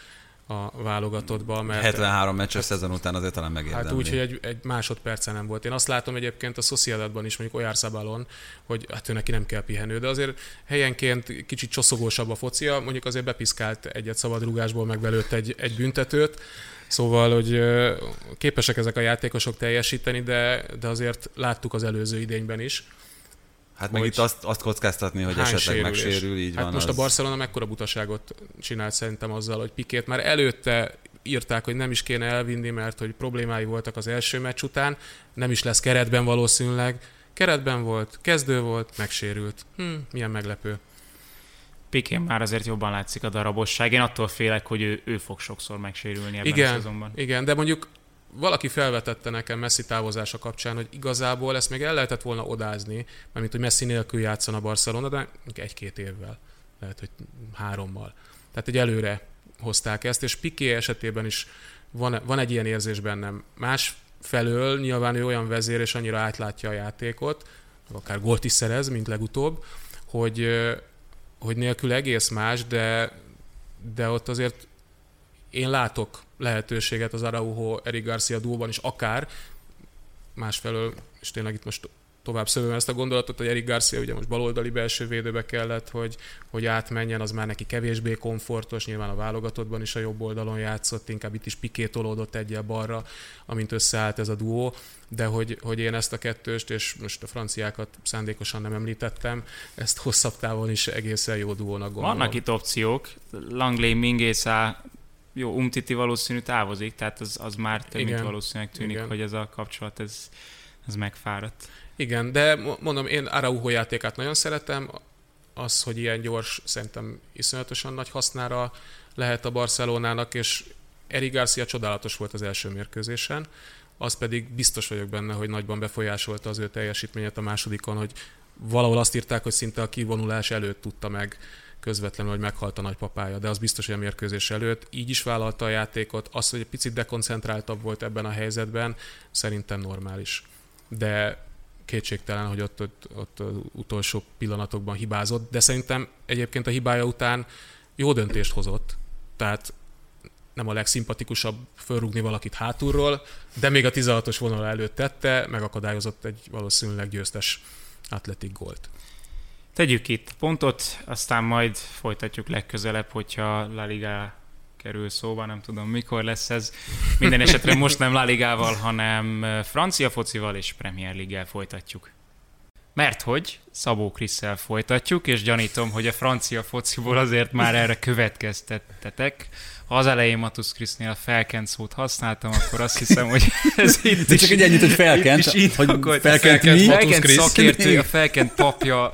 a válogatottba. Mert 73 meccses szezon után azért talán megérdemli. Hát úgy, hogy egy másodperce nem volt. Én azt látom egyébként a Sociedadban is, mondjuk Oyarzábalon, hogy hát ő neki nem kell pihenő, de azért helyenként kicsit csoszogósabb a focia, mondjuk azért bepiszkált egyet szabadrúgásból, meg belőtt egy büntetőt. Szóval, hogy képesek ezek a játékosok teljesíteni, de azért láttuk az előző idényben is. Hát meg itt azt kockáztatni, hogy esetleg megsérül, így hát van. Most a Barcelona mekkora butaságot csinált szerintem azzal, hogy Pikét már előtte írták, hogy nem is kéne elvinni, mert hogy problémái voltak az első meccs után, nem is lesz keretben valószínűleg. Keretben volt, kezdő volt, megsérült. Milyen meglepő. Pikén már azért jobban látszik a darabosság. Én attól félek, hogy ő fog sokszor megsérülni ebben a szezonban. Igen, de mondjuk valaki felvetette nekem Messi távozása kapcsán, hogy igazából ezt még el lehetett volna odázni, mert mint hogy Messi nélkül játszon a Barcelona, de 1-2 évvel, lehet, hogy 3-mal. Tehát egy előre hozták ezt, és Piqué esetében is van egy ilyen érzés bennem. Másfelől nyilván ő olyan vezér, és annyira átlátja a játékot, akár gólt is szerez, mint legutóbb, hogy nélkül egész más, de ott azért én látok lehetőséget az Araujo-Eric Garcia duóban is, akár másfelől, és tényleg itt most tovább szövöm ezt a gondolatot, hogy Eric Garcia ugye most baloldali belső védőbe kellett, hogy átmenjen, az már neki kevésbé komfortos, nyilván a válogatottban is a jobb oldalon játszott, inkább itt is Piqué tolódott egyel balra, amint összeállt ez a duó, de hogy én ezt a kettőst, és most a franciákat szándékosan nem említettem, ezt hosszabb távon is egészen jó duónak gondolom. Vannak itt opciók, Langley, Mingueza, jó, Umtiti valószínű távozik, tehát az már több mint valószínűleg tűnik, hogy ez a kapcsolat, ez megfáradt. Igen, de mondom, én Araujo játékát nagyon szeretem, az, hogy ilyen gyors, szerintem iszonyatosan nagy hasznára lehet a Barcelonának, és Eric Garcia csodálatos volt az első mérkőzésen, az pedig biztos vagyok benne, hogy nagyban befolyásolta az ő teljesítményét a másodikon, hogy valahol azt írták, hogy szinte a kivonulás előtt tudta meg közvetlenül, hogy meghalt a nagypapája, de az biztos, hogy a mérkőzés előtt így is vállalta a játékot. Az, hogy egy picit dekoncentráltabb volt ebben a helyzetben, szerintem normális. De kétségtelen, hogy ott utolsó pillanatokban hibázott, de szerintem egyébként a hibája után jó döntést hozott. Tehát nem a legszimpatikusabb fölrúgni valakit hátulról, de még a 16-os vonal előtt tette, megakadályozott egy valószínűleg győztes Athletic gólt. Tegyük itt pontot, aztán majd folytatjuk legközelebb, hogyha La Liga kerül szóba, nem tudom mikor lesz ez. Minden esetre most nem La Ligával, hanem francia focival és Premier League-el folytatjuk. Mert hogy Szabó Krisszel folytatjuk, és gyanítom, hogy a francia fociból azért már erre következtettetek. Ha az elején Matusz Krisznél a felkent szót használtam, akkor azt hiszem, hogy ez itt is... Csak egy ennyit, hogy felkent, hogy felkent mi? Felkent szakértő, a felkent papja.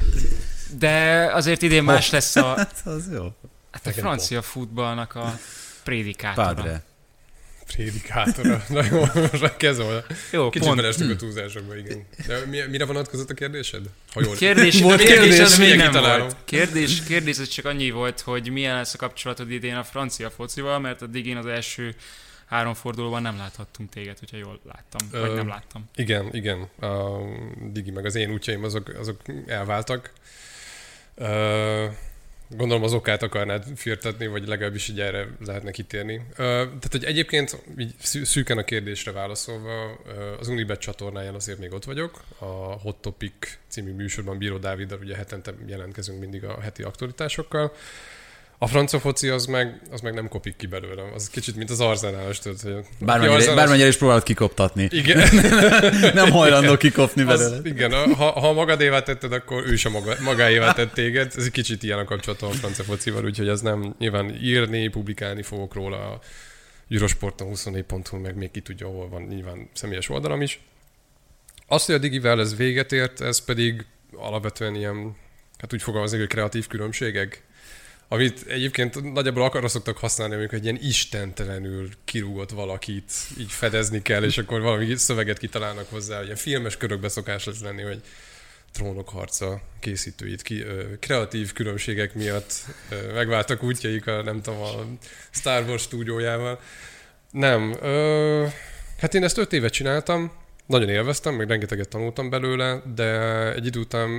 De azért idén más lesz a francia futballnak a prédikátora. Padre. Prédikátora. Na jó, most kezdve volna. Jó, kicsit belestünk a túlzásokba, igen. De mire vonatkozott a kérdésed? Ha jól... Kérdés az még nem volt. Kérdés az csak annyi volt, hogy milyen lesz a kapcsolatod idén a francia focival, mert addig én az első 3 fordulóban nem láthattunk téged, hogyha jól láttam, vagy nem láttam. Igen. A Digi meg az én útjaim azok elváltak. Gondolom az okát akarnád firtatni, vagy legalábbis így erre lehetne kitérni. Tehát, hogy egyébként így szűken a kérdésre válaszolva, az Unibet csatornáján azért még ott vagyok. A Hot Topic című műsorban Bíró Dáviddal ugye hetente jelentkezünk mindig a heti aktualitásokkal. A francia foci az meg nem kopik ki belőle. Az kicsit, mint az arzenálos, tudod. Bármennyire is próbálod kikoptatni. Igen. Nem hajlandó kikopni belőle. Igen, ha magadévá tetted, akkor ő sem magáévá tett téged. Ez egy kicsit ilyen a kapcsolatom a francia focival, úgyhogy ez nem nyilván írni, publikálni fogok róla a Eurosporton 24.hu, meg még ki tudja, hol van nyilván személyes oldalam is. Azt, hogy a Digivel ez véget ért, ez pedig alapvetően ilyen, hát úgy fogalmazni, hogy kreatív különbségek, amit egyébként nagyjából arra szoktak használni, amikor egy ilyen istentelenül kirúgott valakit így fedezni kell, és akkor valami szöveget kitalálnak hozzá, hogy ilyen filmes körökbe szokás lesz lenni, hogy Trónok harca készítőit kreatív különbségek miatt megváltak útjaik a Star Wars stúdiójával. Nem. Hát én ezt 5 évet csináltam, nagyon élveztem, meg rengeteget tanultam belőle, de egy idő után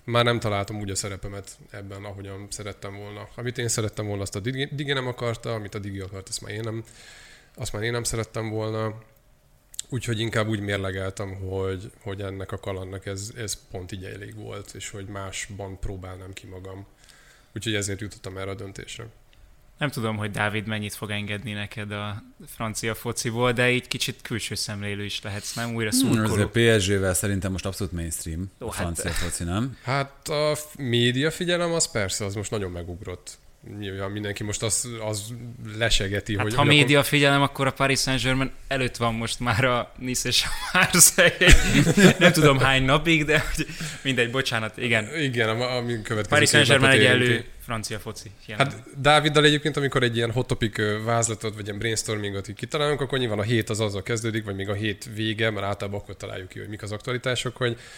már nem találtam úgy a szerepemet ebben, ahogyan szerettem volna. Amit én szerettem volna, azt a Digi nem akarta, amit a Digi akart, azt már én nem szerettem volna. Úgyhogy inkább úgy mérlegeltem, hogy ennek a kalandnak ez pont így elég volt, és hogy másban próbálnám ki magam. Úgyhogy ezért jutottam erre a döntésre. Nem tudom, hogy Dávid mennyit fog engedni neked a francia fociból, de így kicsit külső szemlélő is lehetsz, nem? Újra szurkoló. A PSG-vel szerintem most abszolút mainstream a francia foci, nem? Hát a média figyelem az persze, az most nagyon megugrott. Nyilván mindenki most az lesegeti, hát hogy... ha média figyelem, akkor a Paris Saint-Germain előtt van most már a Nice és a Marseille. Nem tudom hány napig, de mindegy, bocsánat, igen. Igen, ami következő. Paris Saint-Germain egyenlő francia foci. Jelen. Hát Dáviddal egyébként, amikor egy ilyen hot topic vázlatot, vagy ilyen brainstormingot így kitalálunk, akkor nyilván a hét az azzal kezdődik, vagy még a hét vége, mert általában akkor találjuk ki, hogy mik az aktualitások,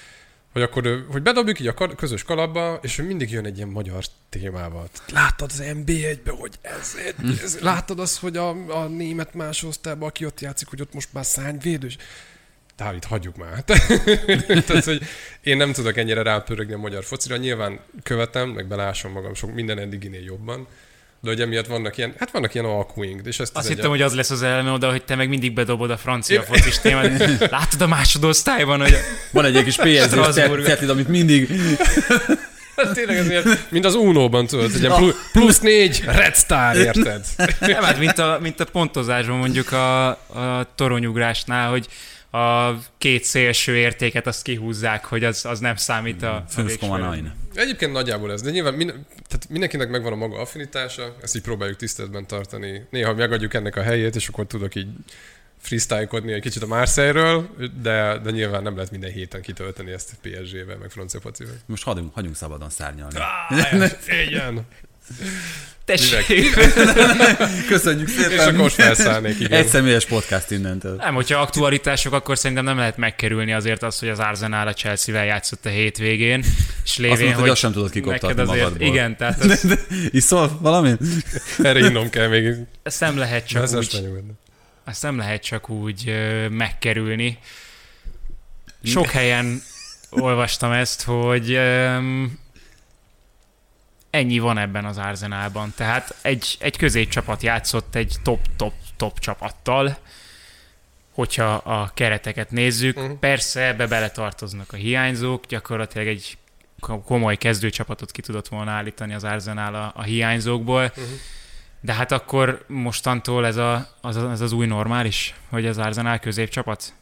hogy bedobjuk így a közös kalapba, és mindig jön egy ilyen magyar témával. Láttad az NB1-be, hogy ez láttad azt, hogy a német másodosztályban, aki ott játszik, hogy ott most már szárnyvédős? Dávid, hagyjuk már. Tehát, hogy én nem tudok ennyire rápörögni a magyar focira. Nyilván követem, meg belásom magam sok minden eddiginél jobban. De hogy emiatt vannak ilyen alkuink. Azt hittem, hogy az lesz az eleme oda, hogy te meg mindig bedobod a francia focis témát. Látod a másodosztályban, hogy... Van egy kis PSG-s cetlid, amit mindig... Tényleg ez ilyen, mint az Unóban, tudod, hogy ilyen +4 Red Star, érted? Nem, hát mint a pontozásban mondjuk a toronyugrásnál, hogy a két szélső értéket azt kihúzzák, hogy az nem számít a végsőre. Egyébként nagyjából ez, de nyilván tehát mindenkinek megvan a maga affinitása, ezt így próbáljuk tiszteletben tartani. Néha megadjuk ennek a helyét, és akkor tudok így freestyle-kodni egy kicsit a Marseille-ről, de nyilván nem lehet minden héten kitölteni ezt a PSG-vel, meg francia focival. Most hagyjunk szabadon szárnyalni. Igen. Tessék! Köszönjük szépen! És akkor most felszállnék, igen. Egy személyes podcast innentől. Nem, hogyha aktualitások, akkor szerintem nem lehet megkerülni azért azt, hogy az Arsenal a Chelsea-vel játszott a hétvégén. És lévén, azt mondta, hogy azt sem tudod kikoptatni magadból. Igen, tehát... Iszol valamit? Erre innom kell még. Ezt nem lehet csak úgy megkerülni. Sok helyen olvastam ezt, hogy ennyi van ebben az Arsenalban. Tehát egy középcsapat játszott egy top csapattal, hogyha a kereteket nézzük. Persze ebbe beletartoznak a hiányzók, gyakorlatilag egy komoly kezdőcsapatot ki tudott volna állítani az Arsenal a hiányzókból. De hát akkor mostantól ez az új normális, hogy az Arsenal középcsapat?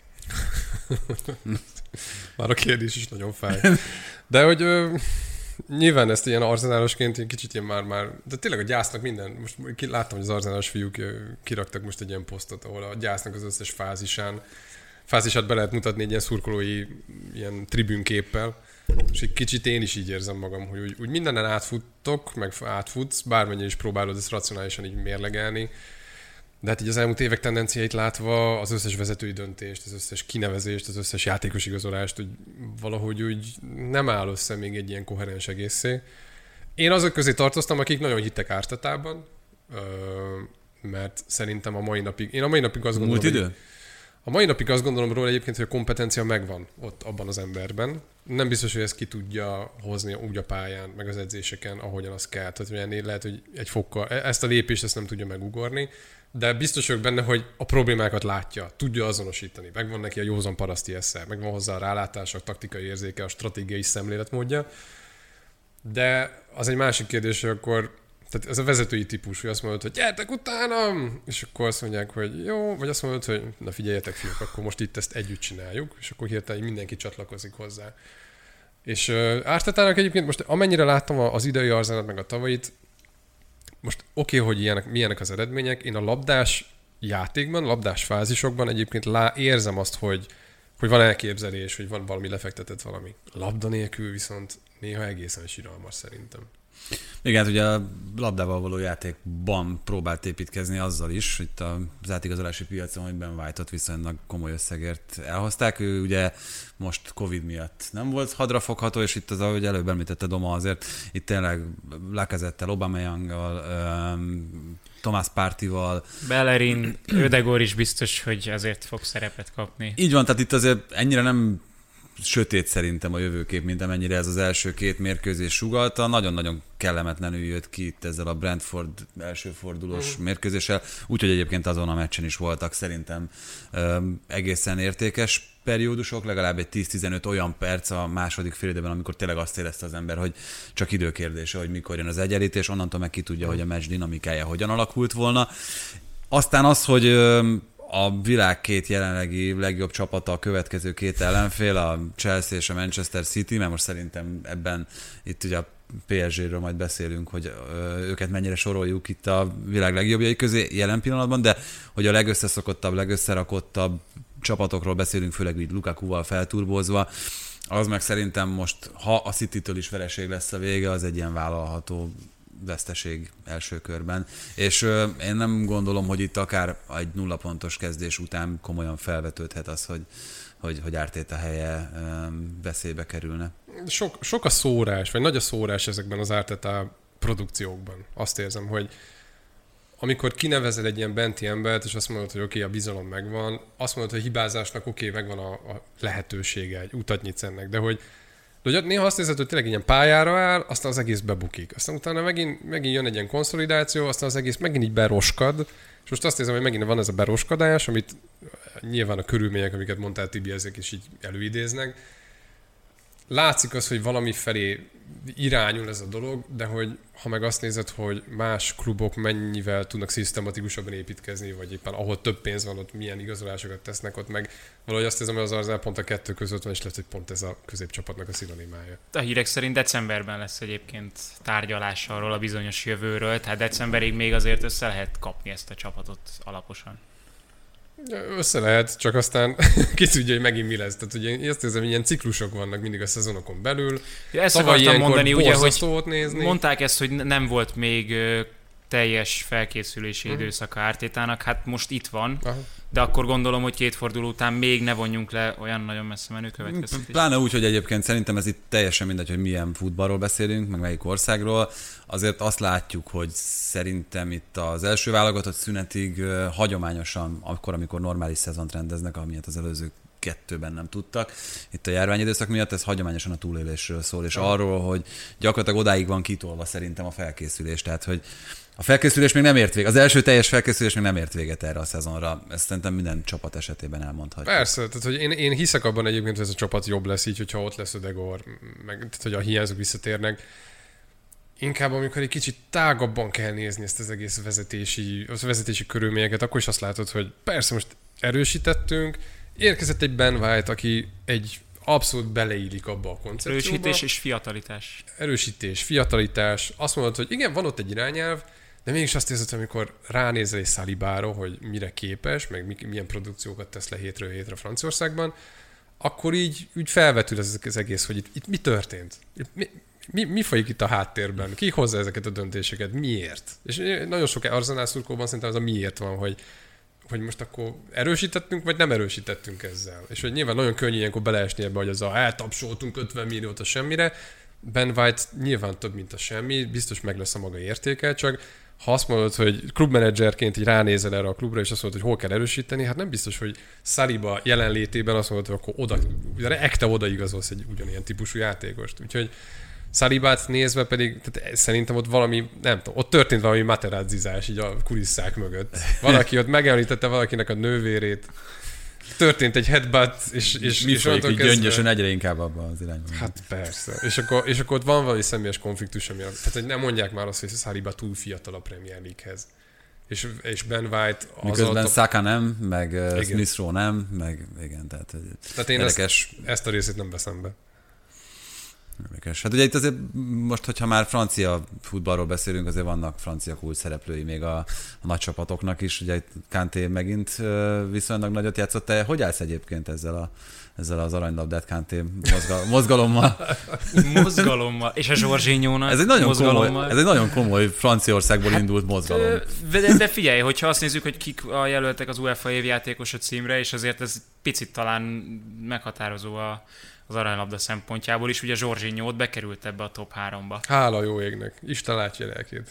Már a kérdés is nagyon fáj. De hogy nyilván ezt ilyen arzenálosként kicsit ilyen már, de tényleg a gyásznak minden, most láttam, hogy az arzenálos fiúk kiraktak most egy ilyen posztot, ahol a gyásznak az összes fázisát be lehet mutatni egy ilyen szurkolói ilyen tribünképpel, és egy kicsit én is így érzem magam, hogy úgy mindenen átfuttok, meg átfutsz, bármennyire is próbálod ezt racionálisan így mérlegelni, de hát így az elmúlt évek tendenciáit látva az összes vezetői döntést, az összes kinevezést, az összes játékos igazolást, hogy valahogy úgy nem áll össze még egy ilyen koherens egészé. Én azok közé tartoztam, akik nagyon hittek Ártetában, mert szerintem a mai napig azt gondolom, a mai napig azt gondolom róla egyébként, hogy a kompetencia megvan ott abban az emberben. Nem biztos, hogy ezt ki tudja hozni úgy a pályán, meg az edzéseken, ahogyan az kell. Tehát lehet, hogy egy fokkal ezt a lépést ezt nem tudja megugorni, de biztos vagyok benne, hogy a problémákat látja, tudja azonosítani. Megvan neki a józan paraszti esze, megvan hozzá a rálátása, a taktikai érzéke, a stratégiai szemléletmódja. De az egy másik kérdés, hogy akkor tehát ez a vezetői típus, hogy azt mondod, hogy gyertek utánam, és akkor azt mondják, hogy jó, vagy azt mondod, hogy na figyeljetek fiúk, akkor most itt ezt együtt csináljuk, és akkor hirtelen mindenki csatlakozik hozzá. És Ártetának egyébként most amennyire láttam az idei Arzenát meg a tavait, most oké, hogy milyenek az eredmények, én a labdás játékban, labdás fázisokban egyébként érzem azt, hogy van elképzelés, hogy van valami lefektetett valami. Labda nélkül viszont néha egészen siralmas szerintem. Igen, ugye a labdával való játékban próbált építkezni azzal is, hogy az átigazolási piacon, hogy Ben White-ot viszonylag komoly összegért elhozták. Ő ugye most Covid miatt nem volt hadrafogható, és itt az, ahogy előbb említette Doma, azért itt tényleg Lacazettel, Aubameyanggal, Thomas Parteyval. Bellerin, Ödegor is biztos, hogy azért fog szerepet kapni. Így van, tehát itt azért ennyire nem sötét szerintem a jövőkép, mint amennyire ez az első két mérkőzés sugallta. Nagyon-nagyon kellemetlenül jött ki itt ezzel a Brentford első fordulós mérkőzéssel, úgyhogy egyébként azon a meccsen is voltak szerintem egészen értékes periódusok, legalább egy 10-15 olyan perc a második félidőben, amikor tényleg azt érezte az ember, hogy csak időkérdése, hogy mikor jön az egyenlítés, onnantól meg ki tudja, hogy a meccs dinamikája hogyan alakult volna. Aztán az, hogy a világ két jelenlegi legjobb csapata a következő két ellenfél, a Chelsea és a Manchester City, mert most szerintem ebben itt ugye a PSG-ről majd beszélünk, hogy őket mennyire soroljuk itt a világ legjobbjai közé jelen pillanatban, de hogy a legösszeszokottabb, legösszerakottabb csapatokról beszélünk, főleg így Lukakuval felturbózva, az meg szerintem most, ha a City-től is vereség lesz a vége, az egy ilyen vállalható veszteség első körben. És én nem gondolom, hogy itt akár egy 0 pontos kezdés után komolyan felvetődhet az, hogy Arteta helye veszélybe kerülne. Sok a szórás, vagy nagy a szórás ezekben az Arteta produkciókban. Azt érzem, hogy amikor kinevezel egy ilyen benti embert, és azt mondod, hogy oké, a bizalom megvan, azt mondod, hogy hibázásnak megvan a lehetősége, egy utat nyitsz ennek, de hogy néha azt érzed, hogy tényleg ilyen pályára áll, aztán az egész bebukik. Aztán utána megint jön egy ilyen konszolidáció, aztán az egész megint így beroskad, és most azt érzem, hogy megint van ez a beroskadás, amit nyilván a körülmények, amiket mondtál Tibi, ezek is így előidéznek. Látszik az, hogy valami felé irányul ez a dolog, de hogy ha meg azt nézed, hogy más klubok mennyivel tudnak szisztematikusabban építkezni, vagy éppen ahol több pénz van, ott milyen igazolásokat tesznek, ott meg valahogy azt érzem, hogy az Arsenal pont a kettő között van, és lehet, hogy pont ez a középcsapatnak a szinonimája. A hírek szerint decemberben lesz egyébként tárgyalás arról a bizonyos jövőről, tehát decemberig még azért össze lehet kapni ezt a csapatot alaposan. Össze lehet, csak aztán ki tudja, hogy megint mi lesz. Tehát ugye én azt érzem, hogy ilyen ciklusok vannak mindig a szezonokon belül. Ja, ezt akartam mondani, ugye, hogy nézni. Mondták ezt, hogy nem volt még teljes felkészülési időszaka Artétának, hát most itt van, de akkor gondolom, hogy két forduló után még ne vonjunk le olyan nagyon messze menő következtetést. Pláne úgy, hogy egyébként szerintem ez itt teljesen mindegy, hogy milyen futballról beszélünk, meg melyik országról. Azért azt látjuk, hogy szerintem itt az első válogatott szünetig hagyományosan, akkor, amikor normális szezont rendeznek, amilyet az előző kettőben nem tudtak. Itt a járványidőszak miatt ez hagyományosan a túlélésről szól, és arról, hogy gyakorlatilag odáig van kitolva szerintem a felkészülés. Tehát, hogy a felkészülés még nem ért véget. Az első teljes felkészülés még nem ért véget erre a szezonra. Ezt szerintem minden csapat esetében elmondhatjuk. Persze, tehát hogy én hiszek abban egyébként, hogy ez a csapat jobb lesz így, hogyha ott lesz Ödegaard, meg tehát, hogy a hiányzók visszatérnek. Inkább amikor egy kicsit tágabban kell nézni ezt az egész vezetési körülményeket, akkor is azt látod, hogy persze most erősítettünk, érkezett egy Ben White, aki egy abszolút beleillik abba a koncepcióba. Erősítés és fiatalitás. Erősítés, fiatalitás. Azt mondod, hogy igen, van ott egy irányelv, de mégis azt érzed, amikor ránézel egy Salibára, hogy mire képes, meg milyen produkciókat tesz le hétről hétre Franciaországban, akkor így felvetül ez az egész, hogy itt mi történt? Mi folyik itt a háttérben? Ki hozza ezeket a döntéseket? Miért? És nagyon sok Arsenal szurkolóban szerintem az a miért van, hogy most akkor erősítettünk, vagy nem erősítettünk ezzel. És hogy nyilván nagyon könnyű ilyenkor beleesni ebbe, hogy eltapsoltunk 50 milliót a semmire. Ben White nyilván több, mint a semmi, biztos meg lesz a maga értéke, csak ha azt mondod, hogy klubmenedzserként így ránézel erre a klubra, és azt mondod, hogy hol kell erősíteni, hát nem biztos, hogy Saliba jelenlétében azt mondod, hogy akkor odaigazolsz egy ugyanilyen típusú játékost. Úgyhogy Salibát nézve pedig, tehát szerintem ott valami, nem tudom, ott történt valami materazzizás így a kulisszák mögött. Valaki ott megemlítette valakinek a nővérét, történt egy headbutt, és mi folyik így gyöngyösen egyre inkább abban az irányban. Hát persze. És akkor ott van valami személyes konfliktus, ami, tehát hogy nem mondják már azt, hogy Saliba túl fiatal a Premier League-hez. És Ben White az miközben Saka nem, meg Smith Rowe nem, meg igen, tehát én ezt a részét nem veszem be. Érdekes. Hát ugye itt azért most, hogyha már francia futballról beszélünk, azért vannak francia kulcs szereplői még a nagy csapatoknak is. Ugye itt Kanté megint viszonylag nagyot játszott. Te hogy állsz egyébként ezzel az aranylabdát Kanté mozgalommal? Mozgalommal. És a Jorginho-nak ez egy nagyon komoly Franciaországból indult mozgalom. De figyelj, hogyha azt nézzük, hogy kik a jelöltek az UEFA évjátékosa címre, és azért ez picit talán meghatározó az aranylabda szempontjából is, ugye Jorginho bekerült ebbe a top 3-ba. Hála jó égnek. Isten látja lelkét.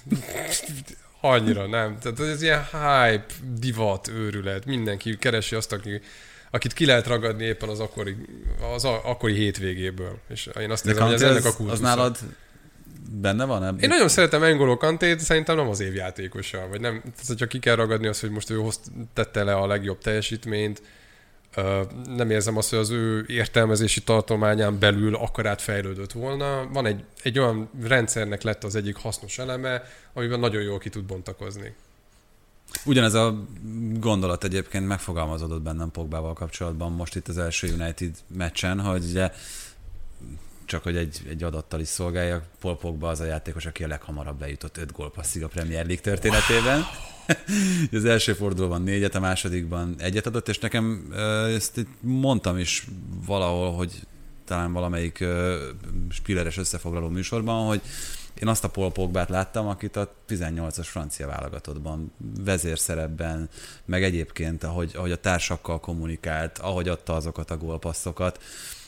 Annyira nem. Tehát ez ilyen hype, divat, őrület. Mindenki keresi azt, akit ki lehet ragadni éppen az akkori hétvégéből. És én azt nézem, hogy ez ennek a kultusza. Az nálad benne van? Én nagyon szeretem N'Golo Kantét, szerintem nem az év játékosa. Vagy nem, tehát, hogyha ki kell ragadni azt, hogy most ő tette le a legjobb teljesítményt, nem érzem azt, hogy az ő értelmezési tartományán belül akkorát fejlődött volna. Van egy olyan rendszernek lett az egyik hasznos eleme, amiben nagyon jól ki tud bontakozni. Ugyanez a gondolat egyébként megfogalmazódott bennem Pogbával kapcsolatban most itt az első United meccsen, hogy ugye csak hogy egy adattal is szolgálja, Paul Pogba az a játékos, aki a leghamarabb lejutott 5 gólpasszig a Premier League történetében. Az első fordulóban 4-et, a másodikban 1-et adott, és nekem ezt mondtam is valahol, hogy talán valamelyik Spilleres összefoglaló műsorban, hogy én azt a Paul Pogbát láttam, akit a 18-as francia válogatottban, vezérszerepben, meg egyébként, ahogy a társakkal kommunikált, ahogy adta azokat a gólpasszokat.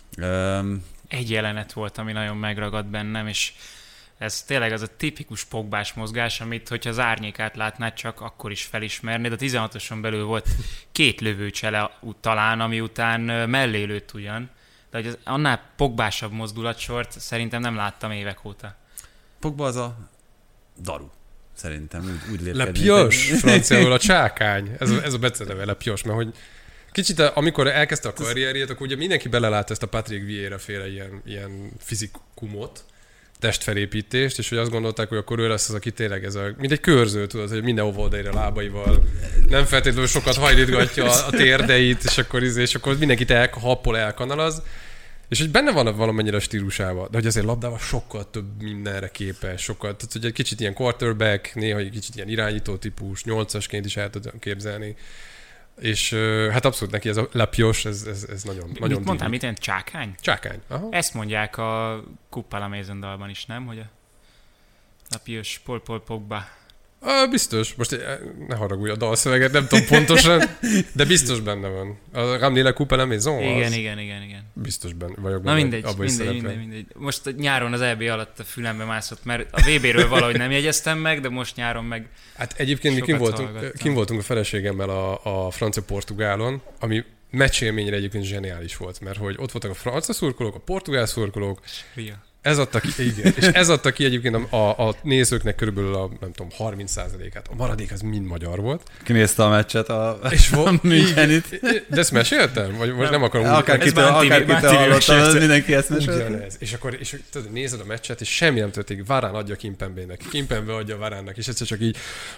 Egy jelenet volt, ami nagyon megragadt bennem, és ez tényleg az a tipikus Pogbás mozgás, amit, hogyha az árnyékát látnád, csak akkor is felismernéd. A 16-oson belül volt 2 lövőcsele talán, ami után mellé lőtt ugyan, de hogy annál Pogbásabb mozdulatsort szerintem nem láttam évek óta. Pogba az a daru, szerintem. Úgy Le Pioche, franciául a csákány. Ez a beceneve, Le Pioche, mert hogy kicsit, amikor elkezdte a karrierjét, akkor ugye mindenki belelát ezt a Patrick Vieira féle ilyen fizikumot, testfelépítést, és hogy azt gondolták, hogy akkor ő lesz az, aki tényleg mint egy körző, tudod, hogy minden oldalra lábaival nem feltétlenül sokat hajlítgatja a térdeit, és akkor mindenkit happol, elkanalaz. És hogy benne van valamennyire a stílusában, de hogy azért labdával sokkal több mindenre képes, tehát hogy egy kicsit ilyen quarterback, néha egy kicsit ilyen irányító típus, 8-asként is el tudom képzelni. És hát abszolút neki ez a Le Pioche, ez nagyon mit mondtál, mit jelent? Csákány? Csákány, aha. Ezt mondják a Coupe à la Maison dalban is, nem? Hogy a Le Pioche, Paul Pogba. Biztos, most ne haragudj a dalszöveget, nem tudom pontosan, de biztos benne van. A Ramener la Coupe à la Maison az... Igen. Biztos benne vagyok benne. Na mindegy. Most nyáron az EB alatt a fülembe mászott, mert a VB-ről valahogy nem jegyeztem meg, de most nyáron meg... Hát egyébként mi kim voltunk a feleségemmel a francia-portugálon, ami meccsélményre egyébként zseniális volt, mert hogy ott voltak a francia szurkolók, a portugál szurkolók, ez adta ki egyébként a nézőknek körülbelül a, nem tudom, 30%-át. A maradék az mind magyar volt. Kinézte a meccset a Münchenit. De ezt meséltem? Vagy most nem akarom... Akárkitől hallottam, mindenki ezt mesélte. Ugyanez. És tudod, nézed a meccset, és semmi nem történik. Varán adja Kimpembének. Kimpembe adja Varánnak, és egyszer csak így...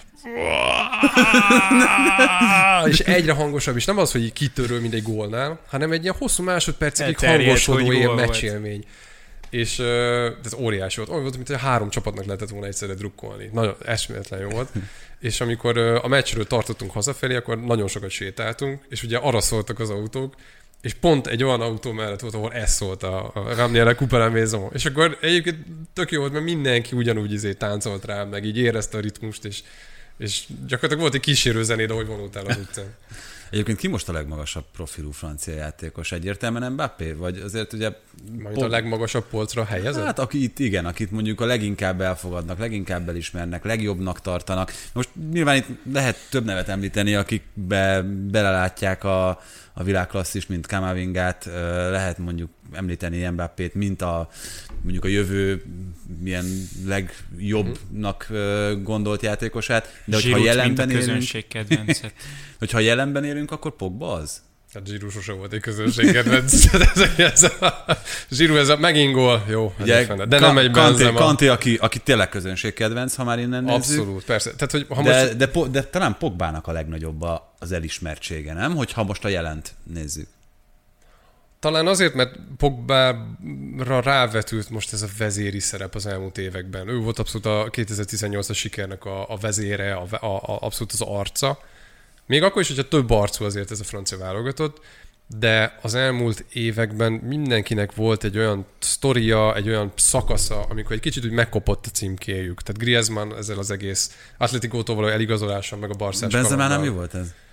és egyre hangosabb, és nem az, hogy így kitöröl, mint egy gólnál, hanem egy ilyen hosszú másodpercig hangosodó ilyen meccsélmény. És ez óriási volt. Olyan volt, mint hogy 3 csapatnak lehetett volna egyszerre drukkolni. Nagyon eszméletlen jó volt. És amikor a meccsről tartottunk hazafelé, akkor nagyon sokat sétáltunk, és ugye arra szóltak az autók, és pont egy olyan autó mellett volt, ahol ez szólt a Ramener la Coupe à la Maison. És akkor egyébként tök jó volt, mert mindenki ugyanúgy táncolt rá, meg így érezte a ritmust, és gyakorlatilag volt egy kísérő zenéd, ahogy vonultál az utcán. Egyébként ki most a legmagasabb profilú francia játékos? Egyértelműen Mbappé? Vagy azért ugye... A legmagasabb polcra helyezett? Hát akit mondjuk a leginkább elfogadnak, leginkább elismernek, legjobbnak tartanak. Most nyilván itt lehet több nevet említeni, akik belelátják a világklasszis, mint Kamavingát, lehet mondjuk említeni Mbappét, mint mondjuk a jövő milyen legjobbnak gondolt játékosát. De hogyha jelenben élünk, hogyha jelenben élünk, akkor Pogba az? Hát Giroud sose volt egy közönségkedvenc. Giroud ez megint gól. Jó, ugye, de nem egy Benzema. Kanté, aki tényleg közönségkedvenc, ha már innen nézzük. Abszolút, persze. Tehát, hogy ha de talán Pogbának a legnagyobb az elismertsége, nem? Hogyha most a jelent nézzük. Talán azért, mert Pogbára rávetült most ez a vezéri szerep az elmúlt években. Ő volt abszolút a 2018-as sikernek a vezére, abszolút az arca. Még akkor is, hogyha több arcú azért ez a francia válogatott, de az elmúlt években mindenkinek volt egy olyan sztoria, egy olyan szakasza, amikor egy kicsit úgy megkopott a címkéjük. Tehát Griezmann ezzel az egész Atleticótól való eligazolással, meg a Barszás Benzema nem jó volt ez?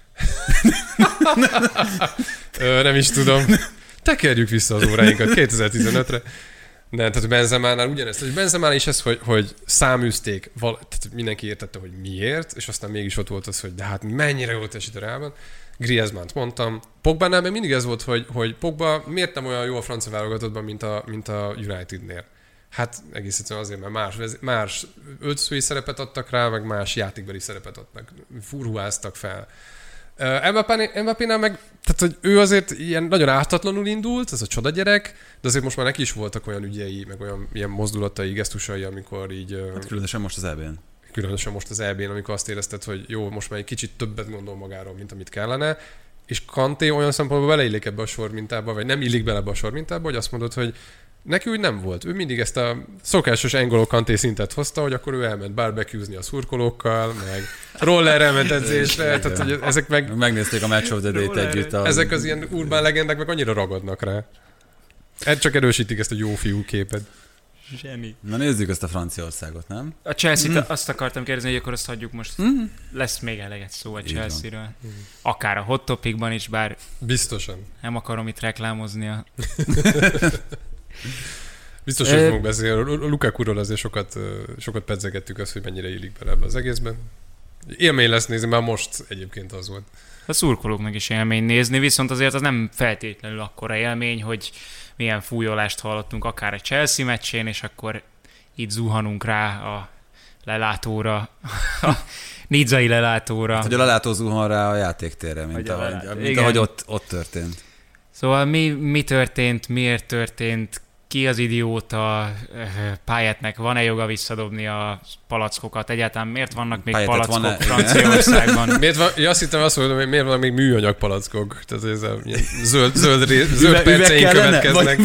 Nem is tudom. Tekerjük vissza az óráinkat 2015-re. Nem, tehát Benzemánál ugyanezt. Tehát Benzemánál is ez, hogy száműzték, tehát mindenki értette, hogy miért, és aztán mégis ott volt az, hogy de hát mennyire jól teljesít a Reálban. Griezmannt mondtam. Pogbánál meg mindig ez volt, hogy Pogba miért nem olyan jó a francia válogatottban, mint a Unitednél. Hát egész egyszerűen azért, mert más öltözői szerepet adtak rá, meg más játékbeli szerepet adtak. Furruháztak fel. Mbappénál meg, tehát hogy ő azért ilyen nagyon ártatlanul indult, ez a csoda gyerek, de azért most már neki is voltak olyan ügyei, meg olyan ilyen mozdulatai, gesztusai, amikor így... Hát különösen most az EB-n. Különösen most az EB-n, amikor azt érezted, hogy jó, most már egy kicsit többet gondol magáról, mint amit kellene, és Kanté olyan szempontból beleillik ebbe a sormintába, vagy nem illik bele ebbe a sormintába, hogy azt mondod, hogy neki úgy nem volt. Ő mindig ezt a szokásos N'Golo Kanté szintet hozta, hogy akkor ő elment barbecuezni a szurkolókkal, meg rollerrel ment edzésre, tehát hogy ezek meg... Megnézték a Match of the Day-t együtt. Ezek az ilyen urbán legendák meg annyira ragadnak rá. Csak erősítik ezt a jó fiú képet. Zseni. Na nézzük ezt a Franciaországot, nem? A Chelsea-t azt akartam kérdezni, hogy akkor azt hagyjuk most. Lesz még eleget szó a Chelsea-ről. Akár a Hot Topicban is, bár biztosan. Nem akarom itt reklámozni a... Biztos, hogy fogunk beszélni. A Lukakuról azért sokat pedzegettük azt, hogy mennyire illik bele ebbe az egészben. Élmény lesz nézni, már most egyébként az volt. A szurkolóknak is élmény nézni, viszont azért az nem feltétlenül akkora élmény, hogy milyen fújolást hallottunk akár a Chelsea meccsén, és akkor itt zuhanunk rá a lelátóra, a nizzai lelátóra. Hát, hogy a lelátó zuhan rá a játéktérre, mint ahogy ott történt. Szóval mi történt, miért történt, ki az idióta, Payetnek van-e joga visszadobni a palackokat? Egyáltalán miért vannak még Payet palackok Franciaországban? Azt hittem azt mondom, hogy miért vannak még műanyag palackok? Tehát ez a zöld perceink következnek.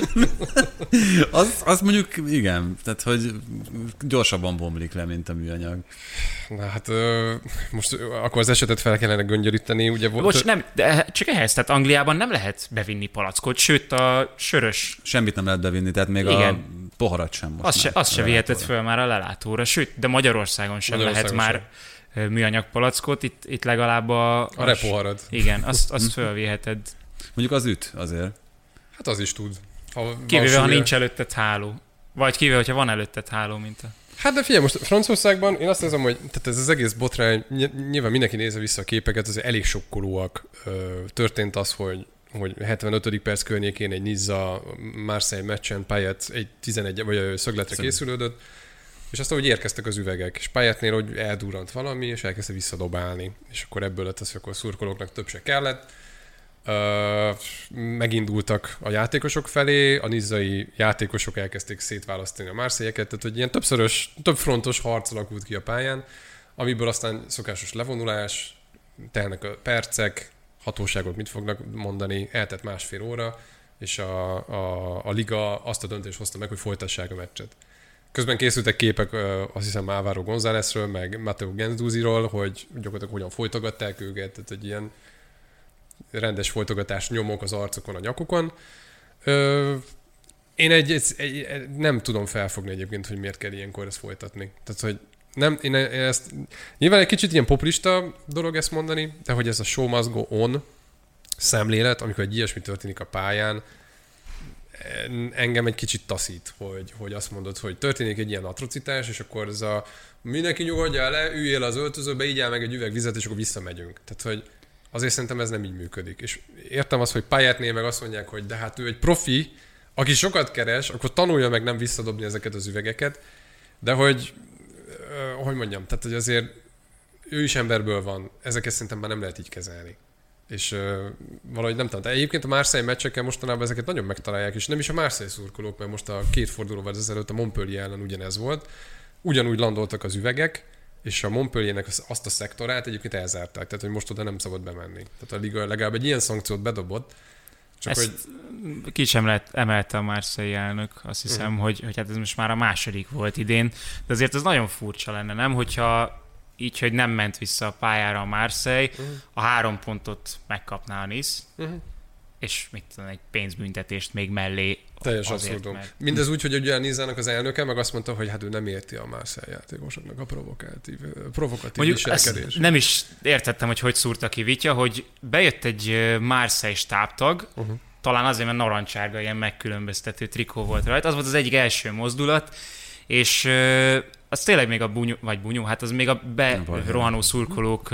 Az mondjuk igen, tehát hogy gyorsabban bomlik le, mint a műanyag. Na hát most akkor az esetet fel kellene göngyöríteni. Ugye volt... Bocs, nem, de csak ehhez, tehát Angliában nem lehet bevinni palackot, sőt a sörös... Semmit nem lehet bevinni, tehát még igen. A poharat sem most. Azt se viheted föl már a lelátóra, sőt, de Magyarországon sem lehet már műanyag palackot, itt legalább a repoharad. Igen, azt fölviheted. Mondjuk az üt azért. Hát az is tud. Kivéve, ha nincs előtted háló. Vagy kivéve, hogyha van előtted háló, mint a... Hát de figyelj, most Franciaországban én azt érzem, hogy tehát ez az egész botrány, nyilván mindenki nézze vissza a képeket, azért elég sokkolóak. Történt az, hogy 75. perc környékén egy Nizza Marseille meccsen Payet egy 11 vagy szögletre készülődött, és aztán úgy érkeztek az üvegek, és Payetnél hogy eldurrant valami, és elkezdte visszadobálni. És akkor ebből lett az, hogy akkor szurkolóknak több se kellett. Megindultak a játékosok felé, a nizzai játékosok elkezdték szétválasztani a Marseille-eket, tehát hogy ilyen több frontos harc alakult ki a pályán, amiből aztán szokásos levonulás, telnek a percek, hatóságok mit fognak mondani, eltett másfél óra, és a liga azt a döntést hozta meg, hogy folytassák a meccset. Közben készültek képek, azt hiszem Álvaro Gonzálezről, meg Matteo Guendouziról, hogy gyakorlatilag hogyan folytogatták őket, tehát egy ilyen rendes folytogatás nyomok az arcokon, a nyakukon. Én nem tudom felfogni egyébként, hogy miért kell ilyenkor ezt folytatni. Tehát, hogy nem, én ezt, nyilván egy kicsit ilyen populista dolog ezt mondani, de hogy ez a show must go on szemlélet, amikor egy ilyesmi történik a pályán, engem egy kicsit taszít, hogy azt mondod, hogy történik egy ilyen atrocitás, és akkor ez a mindenki nyugodjál le, üljél az öltözőbe, ígyál meg egy üveg vizet, és akkor visszamegyünk. Tehát, hogy azért szerintem ez nem így működik. És értem azt, hogy Payetnél meg azt mondják, hogy de hát ő egy profi, aki sokat keres, akkor tanulja meg nem visszadobni ezeket az üvegeket, de hogy mondjam, tehát hogy azért ő is emberből van, ezeket szerintem már nem lehet így kezelni. És valahogy nem tudom. De egyébként a Marseille meccseken mostanában ezeket nagyon megtalálják, és nem is a Marseille szurkolók, mert most a 2 fordulóval ezelőtt a Montpellier ellen ugyanez volt. Ugyanúgy landoltak az üvegek, és a Montpelliernek azt a szektorát egyébként elzárták, tehát hogy most oda nem szabad bemenni. Tehát a liga legalább egy ilyen szankciót bedobott. Csak ezt hogy... ki sem emelte a Marseille elnök, azt hiszem, hogy hát ez most már a második volt idén, de azért ez nagyon furcsa lenne, nem? Hogyha így, hogy nem ment vissza a pályára a Marseille, a 3 pontot megkapná a Nice, és mit tudom, egy pénzbüntetést még mellé. Teljes abszurdum. Mert... Mindez úgy, hogy ugye a Nizának az elnöke meg azt mondta, hogy hát ő nem érti a Marseille játékosoknak a provokatív viselkedést. Nem is értettem, hogy szúrta ki Vitya, hogy bejött egy Marseille stábtag, talán azért, mert narancsárga, ilyen megkülönböztető trikó volt rajta. Az volt az egyik első mozdulat, és az tényleg még a bunyó, hát az még a berohanó szurkolók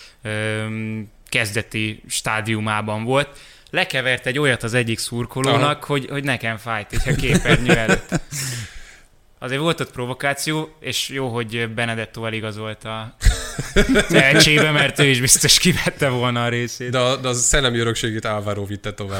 kezdeti stádiumában volt. Lekevert egy olyat az egyik szurkolónak, hogy nekem fájt így a képernyő előtt. Azért volt ott provokáció, és jó, hogy Benedetto eligazolt a tehetségbe, mert ő is biztos kivette volna a részét. De az szellemi örökségét Álvaro vitte tovább.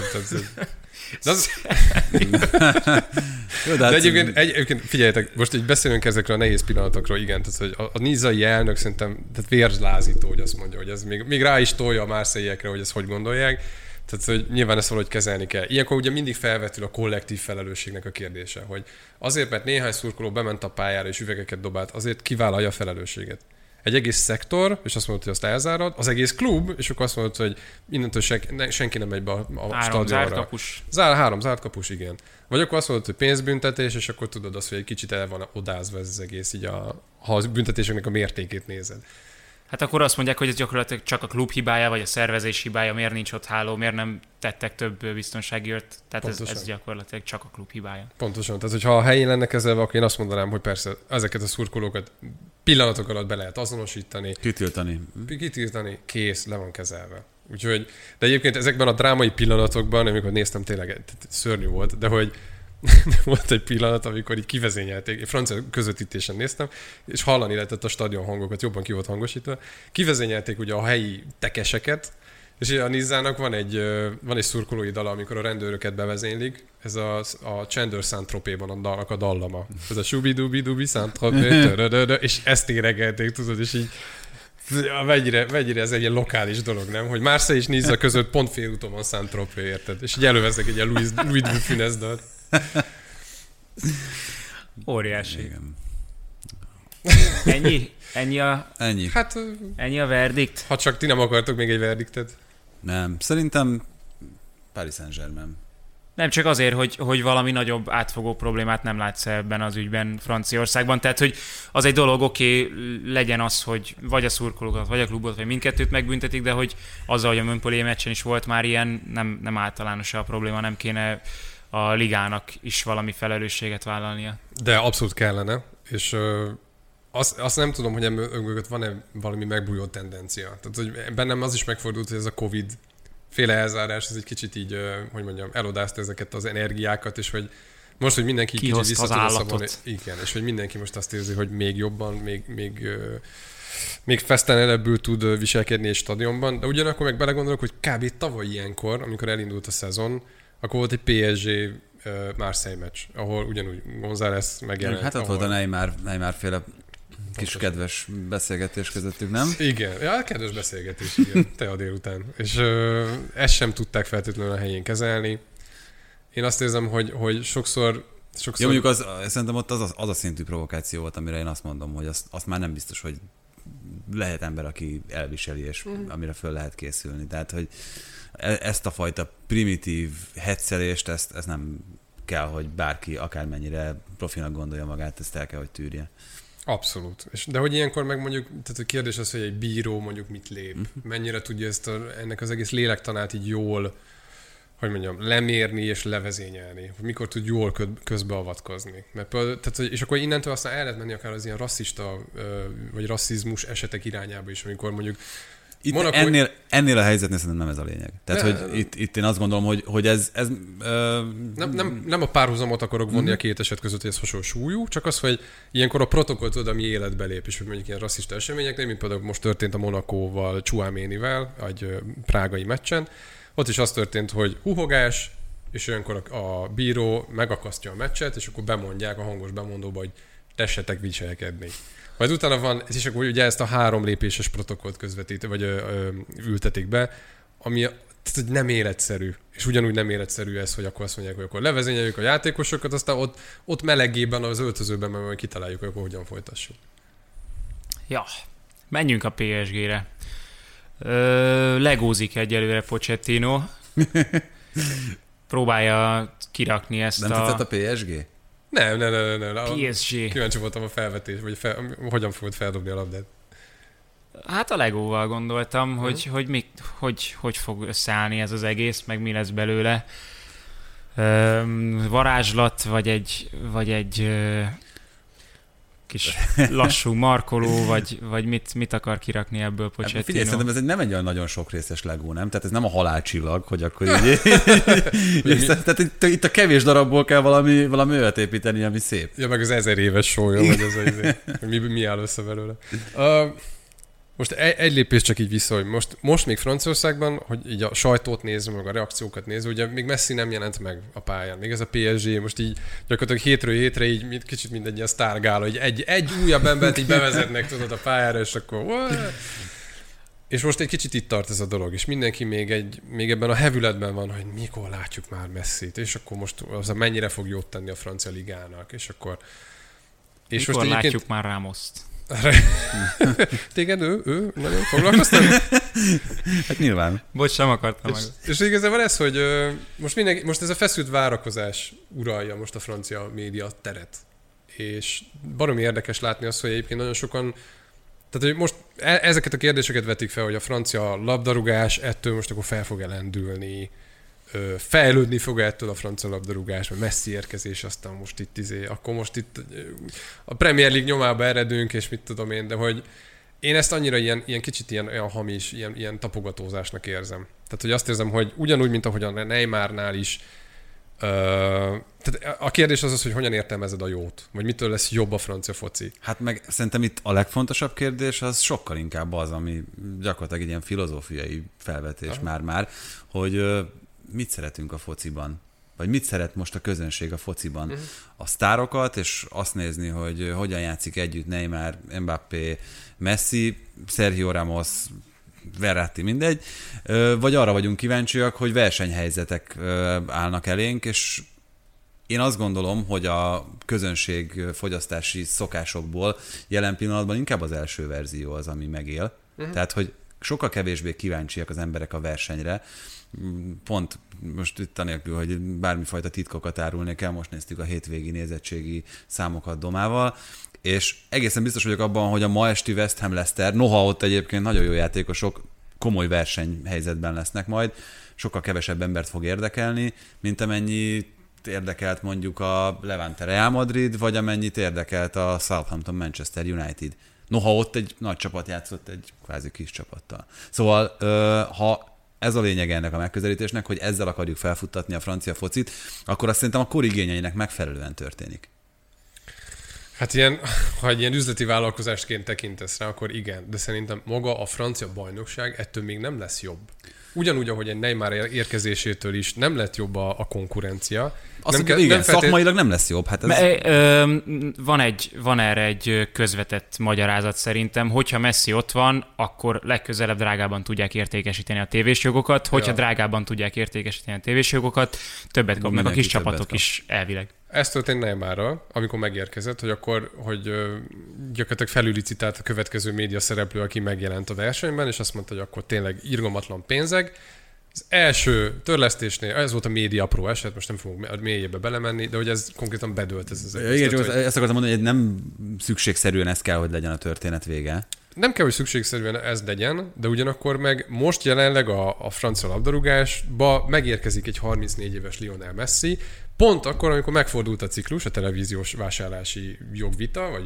De egyébként figyeljetek, most így beszélünk ezekről a nehéz pillanatokról, igen, tehát hogy a nizai elnök szerintem tehát vérlázító, hogy azt mondja, hogy ez még rá is tolja a márszeiekre, hogy ezt hogy gondolják. Tehát, hogy nyilván ezt valahogy kezelni kell. Ilyenkor ugye mindig felvetül a kollektív felelősségnek a kérdése, hogy azért, mert néhány szurkoló bement a pályára és üvegeket dobált, azért kivállalja a felelősséget. Egy egész szektor, és azt mondod, hogy azt elzárad, az egész klub, és akkor azt mondod, hogy innentől senki nem megy be a stadionra. Zárt kapus. Három zárt kapus, igen. Vagy akkor azt mondod, hogy pénzbüntetés, és akkor tudod azt, hogy egy kicsit el van odázva ez az egész, így ha a büntetéseknek a mértékét nézed. Hát akkor azt mondják, hogy ez gyakorlatilag csak a klub hibája, vagy a szervezés hibája, miért nincs ott háló, miért nem tettek több biztonsági őrt. Tehát ez gyakorlatilag csak a klub hibája. Pontosan. Tehát, hogyha a helyén lenne kezelve, akkor én azt mondanám, hogy persze ezeket a szurkolókat pillanatok alatt be lehet azonosítani. Kitiltani, kész, le van kezelve. Úgyhogy, de egyébként ezekben a drámai pillanatokban, amikor néztem, tényleg szörnyű volt, de hogy volt egy pillanat, amikor így kivezényelték, én francia közvetítésen néztem, és hallani lehetett a stadion hangokat, jobban ki volt hangosítva. Kivezényelték ugye a helyi tekeseket, és a Nizzának van egy szurkolói dala, amikor a rendőröket bevezénylik, ez a Chandler Saint-Tropez-ban a dallama. Ez a Shubi-dubi-dubi Saint-Tropez, és ezt éregelték, tudod, és így mennyire ez egy ilyen lokális dolog, nem? Hogy Marseille és Niza között pont félúton van Saint-Tropez, érted? És így elővesznek egy ilyen Louis de Funès dalt. Óriási. Igen. Ennyi a verdikt? Ha csak ti nem akartok még egy verdiktet. Nem, szerintem Paris Saint-Germain. Nem csak azért, hogy valami nagyobb átfogó problémát nem látsz ebben az ügyben Franciaországban. Tehát, hogy az egy dolog, oké, legyen az, hogy vagy a szurkolókat, vagy a klubot, vagy mindkettőt megbüntetik, de hogy azzal, hogy a Montpellier meccsen is volt már ilyen, nem általános a probléma, nem kéne a ligának is valami felelősséget vállalnia. De abszolút kellene, és azt nem tudom, hogy mögött van-e valami megbújó tendencia. Tehát, hogy bennem az is megfordult, hogy ez a Covid féle elzárás, ez egy kicsit így, hogy mondjam, elodázta ezeket az energiákat, és hogy most, hogy mindenki kicsit vissza tud szabadulni. Igen, és hogy mindenki most azt érzi, hogy még jobban, még fesztenedebbül tud viselkedni egy stadionban, de ugyanakkor meg belegondolok, hogy kb. Tavaly ilyenkor, amikor elindult a szezon, akkor volt egy PSG Marseille meccs, ahol ugyanúgy González megjelent. Hát ott volt a Neymar féle kis kedves beszélgetés közöttük, nem? Igen, kedves beszélgetés, igen, te a délután. És ezt sem tudták feltétlenül a helyén kezelni. Én azt érzem, hogy sokszor... Ja, mondjuk szerintem ott az a szintű provokáció volt, amire én azt mondom, hogy azt már nem biztos, hogy lehet ember, aki elviseli, és amire föl lehet készülni. Tehát, hogy ezt a fajta primitív heccelést, ezt nem kell, hogy bárki akármennyire profinak gondolja magát, ezt el kell, hogy tűrje. Abszolút. De hogy ilyenkor meg mondjuk, tehát a kérdés az, hogy egy bíró mondjuk mit lép, mennyire tudja ennek az egész lélektanát így jól, hogy mondjam, lemérni és levezényelni, hogy mikor tud jól közbeavatkozni. És akkor innentől aztán el lehet menni akár az ilyen rasszista vagy rasszizmus esetek irányába is, amikor mondjuk Ennél a helyzetnél szerintem nem ez a lényeg. Tehát, hogy itt én azt gondolom, hogy ez nem a párhuzamot akarok vonni a két eset között, hogy ez hasonló súlyú, csak az, hogy ilyenkor a protokoll tudod, ami életbe lép, és hogy mondjuk ilyen rasszista eseményeknél, mint például most történt a Monakóval, Chouamenivel, egy prágai meccsen, ott is az történt, hogy huhogás, és olyankor a bíró megakasztja a meccset, és akkor bemondják a hangos bemondóba, hogy tessetek viselkedni. Majd utána van, és akkor ugye ezt a 3 lépéses protokollt közvetít, vagy ültetik be, ami nem életszerű. És ugyanúgy nem életszerű ez, hogy akkor azt mondják, hogy akkor levezényeljük a játékosokat, aztán ott melegében, az öltözőben majd kitaláljuk, hogy akkor hogyan folytassuk. Ja, menjünk a PSG-re. Legózik egyelőre Pochettino. Próbálja kirakni ezt nem tetszett a PSG? Nem. PSG. Kíváncsi voltam a felvetés, vagy hogyan fogod feldobni a labdát. Hát a Legóval gondoltam, hogy fog összeállni ez az egész, meg mi lesz belőle. varázslat, vagy egy kis lassú markoló, vagy mit akar kirakni ebből Pochettino? Figyelj, szerintem ez nem egy olyan nagyon sok részes Lego, nem? Tehát ez nem a halálcsillag, hogy akkor így... Tehát itt a kevés darabból kell valami olyat építeni, ami szép. Ja, meg az 1000 éves sója, vagy az, mi áll össze belőle. Most egy lépés csak így vissza, hogy most még Franciaországban, hogy így a sajtót nézve, meg a reakciókat nézve, ugye még Messi nem jelent meg a pályán. Még ez a PSG most így gyakorlatilag hétről hétre így kicsit mint egy ilyen sztárgála, hogy egy újabb embert így bevezetnek, tudod, a pályára, és akkor... És most egy kicsit itt tart ez a dolog, és mindenki még ebben a hevületben van, hogy mikor látjuk már Messit, és akkor most az mennyire fog jót tenni a francia ligának, és akkor... És mikor most látjuk már Ramoszt? Téged ő nagyon foglalkoztat? Hát nyilván. Bocs, sem akartam meg. És igazából ez, hogy most ez a feszült várakozás uralja most a francia média teret. És baromi érdekes látni azt, hogy egyébként nagyon sokan, tehát hogy most ezeket a kérdéseket vetik fel, hogy a francia labdarúgás ettől most akkor fel fog elendülni, fejlődni fog ettől a francia labdarúgás, mert Messi érkezés, aztán most itt a Premier League nyomába eredünk, és mit tudom én, de hogy én ezt annyira ilyen kicsit ilyen hamis, ilyen tapogatózásnak érzem. Tehát, hogy azt érzem, hogy ugyanúgy, mint ahogy a Neymarnál is, tehát a kérdés az, hogy hogyan értelmezed a jót, vagy mitől lesz jobb a francia foci. Hát meg szerintem itt a legfontosabb kérdés az sokkal inkább az, ami gyakorlatilag egy ilyen filozófiai felvetés már, hogy mit szeretünk a fociban? Vagy mit szeret most a közönség a fociban? A sztárokat, és azt nézni, hogy hogyan játszik együtt Neymar, Mbappé, Messi, Sergio Ramos, Verratti, mindegy, vagy arra vagyunk kíváncsiak, hogy versenyhelyzetek állnak elénk, és én azt gondolom, hogy a közönség fogyasztási szokásokból jelen pillanatban inkább az első verzió az, ami megél. Tehát, hogy sokkal kevésbé kíváncsiak az emberek a versenyre. Pont most itt anélkül, hogy bármifajta titkokat árulnék el, most néztük a hétvégi nézettségi számokat Domával, és egészen biztos vagyok abban, hogy a ma esti West Ham Leicester, noha ott egyébként nagyon jó játékosok, komoly versenyhelyzetben lesznek majd, sokkal kevesebb embert fog érdekelni, mint amennyit érdekelt mondjuk a Levante Real Madrid, vagy amennyit érdekelt a Southampton Manchester United. Noha ott egy nagy csapat játszott egy kvázi kis csapattal. Szóval, ha ez a lényeg ennek a megközelítésnek, hogy ezzel akarjuk felfuttatni a francia focit, akkor azt szerintem a kor igényeinek megfelelően történik. Hát ha egy ilyen üzleti vállalkozásként tekintesz rá, akkor igen, de szerintem maga a francia bajnokság ettől még nem lesz jobb. Ugyanúgy, ahogy egy Neymar érkezésétől is nem lett jobb a konkurencia. Szakmailag nem lesz jobb. Hát ez... Van erre egy közvetett magyarázat szerintem. Hogyha Messi ott van, akkor legközelebb drágában tudják értékesíteni a tévés jogokat. Hogyha drágában tudják értékesíteni a tévés jogokat, többet kapnak a kis csapatok is elvileg. Ez történt Neymarral, amikor megérkezett, hogy gyakorlatilag felülicitált a következő média szereplő, aki megjelent a versenyben, és azt mondta, hogy akkor tényleg irgalmatlan pénzeg. Az első törlesztésnél, ez volt a média pro eset, most nem fogunk mélyébe belemenni, de hogy ez konkrétan bedőlt ez az egész. Igen, ezt akartam mondani, hogy nem szükségszerűen ez kell, hogy legyen a történet vége. Nem kell, hogy szükségszerűen ez legyen, de ugyanakkor meg most jelenleg a francia labdarúgásba megérkezik egy 34 éves Lionel Messi, pont akkor, amikor megfordult a ciklus, a televíziós vásárlási jogvita, vagy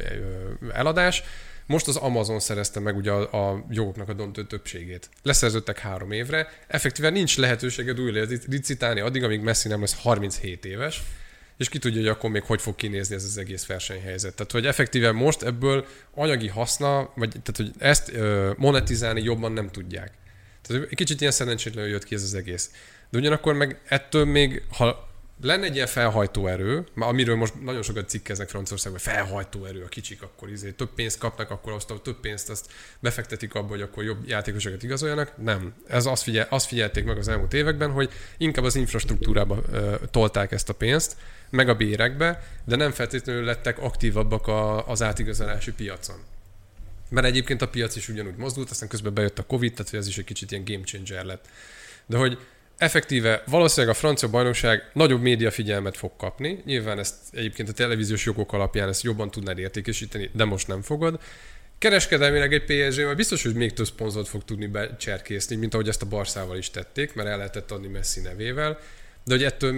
eladás, most az Amazon szerezte meg ugye a jogoknak a döntő többségét. Leszerződtek 3 évre, effektíven nincs lehetőséged újra licitálni addig, amíg Messi nem lesz 37 éves, és ki tudja, hogy akkor még hogy fog kinézni ez az egész versenyhelyzet. Tehát, hogy effektíven most ebből anyagi haszna, vagy tehát, hogy ezt monetizálni jobban nem tudják. Tehát egy kicsit ilyen szerencsétlenül jött ki ez az egész. De ugyanakkor meg ettől még, ha lenne egy ilyen felhajtó erő, amiről most nagyon sokat cikkeznek Franciaországban, felhajtó erő, a kicsik akkor több pénzt kapnak, akkor több pénzt azt befektetik abba, hogy akkor jobb játékosokat igazoljanak. Nem. Ez azt figyelték meg az elmúlt években, hogy inkább az infrastruktúrába tolták ezt a pénzt, meg a bérekbe, de nem feltétlenül lettek aktívabbak az átigazolási piacon. Mert egyébként a piac is ugyanúgy mozdult, aztán közben bejött a Covid, tehát ez is egy kicsit ilyen game changer lett. De hogy effektíve valószínűleg a francia bajnokság nagyobb média figyelmet fog kapni. Nyilván ezt egyébként a televíziós jogok alapján ezt jobban tudnád értékesíteni, de most nem fogod. Kereskedelmileg egy PSG, mert biztos, hogy még több szponzort fog tudni becserkészni, mint ahogy ezt a Barszával is tették, mert el lehetett adni Messi nevével. De hogy ettől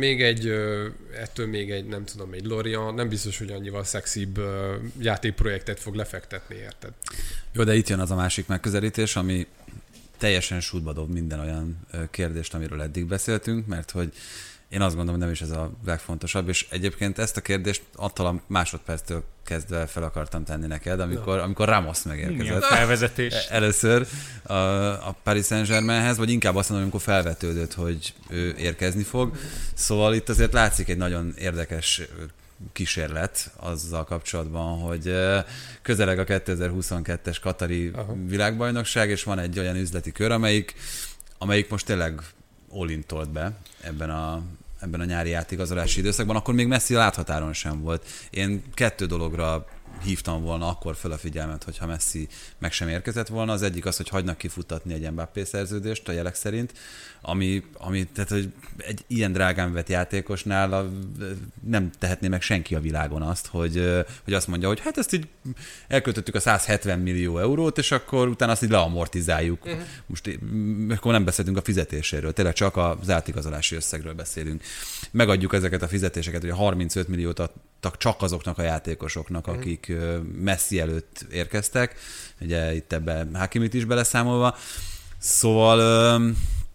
még egy, nem tudom, egy Lorient nem biztos, hogy annyival szexibb játékprojektet fog lefektetni, érted? Jó, de itt jön az a másik megközelítés, ami teljesen sútba dob minden olyan kérdést, amiről eddig beszéltünk, mert hogy én azt gondolom, hogy nem is ez a legfontosabb, és egyébként ezt a kérdést attól a másodperctől kezdve fel akartam tenni neked, amikor Ramos megérkezett. Mi a felvezetés? Először a Paris Saint-Germainhez, vagy inkább azt mondom, amikor felvetődött, hogy ő érkezni fog. Szóval itt azért látszik egy nagyon érdekes kísérlet azzal kapcsolatban, hogy közeleg a 2022-es katari világbajnokság, és van egy olyan üzleti kör, amelyik most tényleg all-in tolt be ebben a nyári átigazolási időszakban, akkor még Messi a láthatáron sem volt. Én 2 dologra hívtam volna akkor fel a figyelmet, hogyha Messi meg sem érkezett volna. Az egyik az, hogy hagynak kifutatni egy Mbappé szerződést a jelek szerint, ami tehát, hogy egy ilyen drágán vett játékosnál nem tehetné meg senki a világon azt, hogy azt mondja, hogy hát ezt így elköltöttük a 170 millió eurót, és akkor utána azt így leamortizáljuk. Most akkor nem beszélünk a fizetéséről, tényleg csak az átigazolási összegről beszélünk. Megadjuk ezeket a fizetéseket, hogy a 35 milliót adtak csak azoknak a játékosoknak, akik Messi előtt érkeztek, ugye itt ebbe Hakimit is beleszámolva. Szóval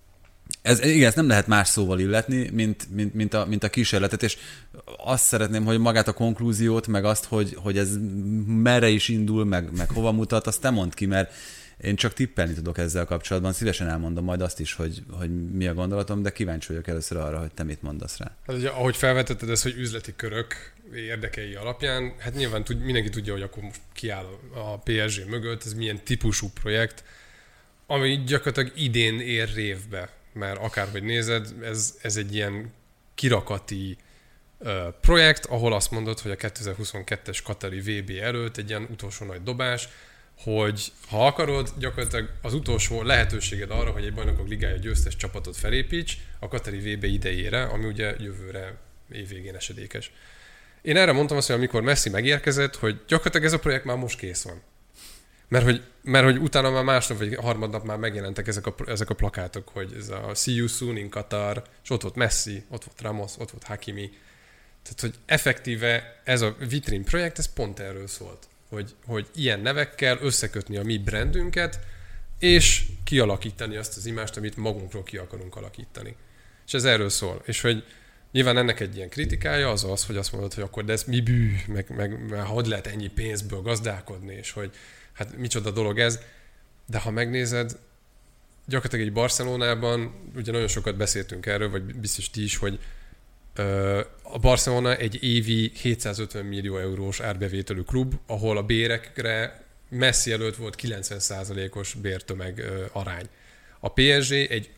ezt nem lehet más szóval illetni, mint a kísérletet, és azt szeretném, hogy magát a konklúziót, meg azt, hogy ez merre is indul, meg hova mutat, azt te mondd ki, mert én csak tippelni tudok ezzel kapcsolatban, szívesen elmondom majd azt is, hogy mi a gondolatom, de kíváncsi vagyok először arra, hogy te mit mondasz rá. Hát ugye, ahogy felvetetted ezt, hogy üzleti körök érdekei alapján, hát nyilván mindenki tudja, hogy akkor most kiáll a PSG mögött, ez milyen típusú projekt, ami gyakorlatilag idén ér révbe, mert akárhogy nézed, ez egy ilyen kirakati projekt, ahol azt mondod, hogy a 2022-es katari VB előtt egy ilyen utolsó nagy dobás, hogy ha akarod, gyakorlatilag az utolsó lehetőséged arra, hogy egy bajnokok ligája győztes csapatot felépíts a katari VB idejére, ami ugye jövőre évvégén esedékes. Én erre mondtam azt, hogy amikor Messi megérkezett, hogy gyakorlatilag ez a projekt már most kész van. Mert hogy utána már másnap vagy harmadnap már megjelentek ezek a plakátok, hogy ez a See you soon in Qatar, és ott volt Messi, ott volt Ramos, ott volt Hakimi. Tehát, hogy effektíve ez a vitrin projekt, ez pont erről szólt. Hogy ilyen nevekkel összekötni a mi brandünket, és kialakítani azt az imást, amit magunkról ki akarunk alakítani. És ez erről szól. És hogy nyilván ennek egy ilyen kritikája az, hogy azt mondod, hogy akkor de ez mi bű, meg hogy lehet ennyi pénzből gazdálkodni, és hogy hát micsoda dolog ez. De ha megnézed, gyakorlatilag egy Barcelonában, ugye nagyon sokat beszéltünk erről, vagy biztos ti is, hogy a Barcelona egy évi 750 millió eurós árbevételű klub, ahol a bérekre Messi előtt volt 90%-os bértömeg arány. A PSG egy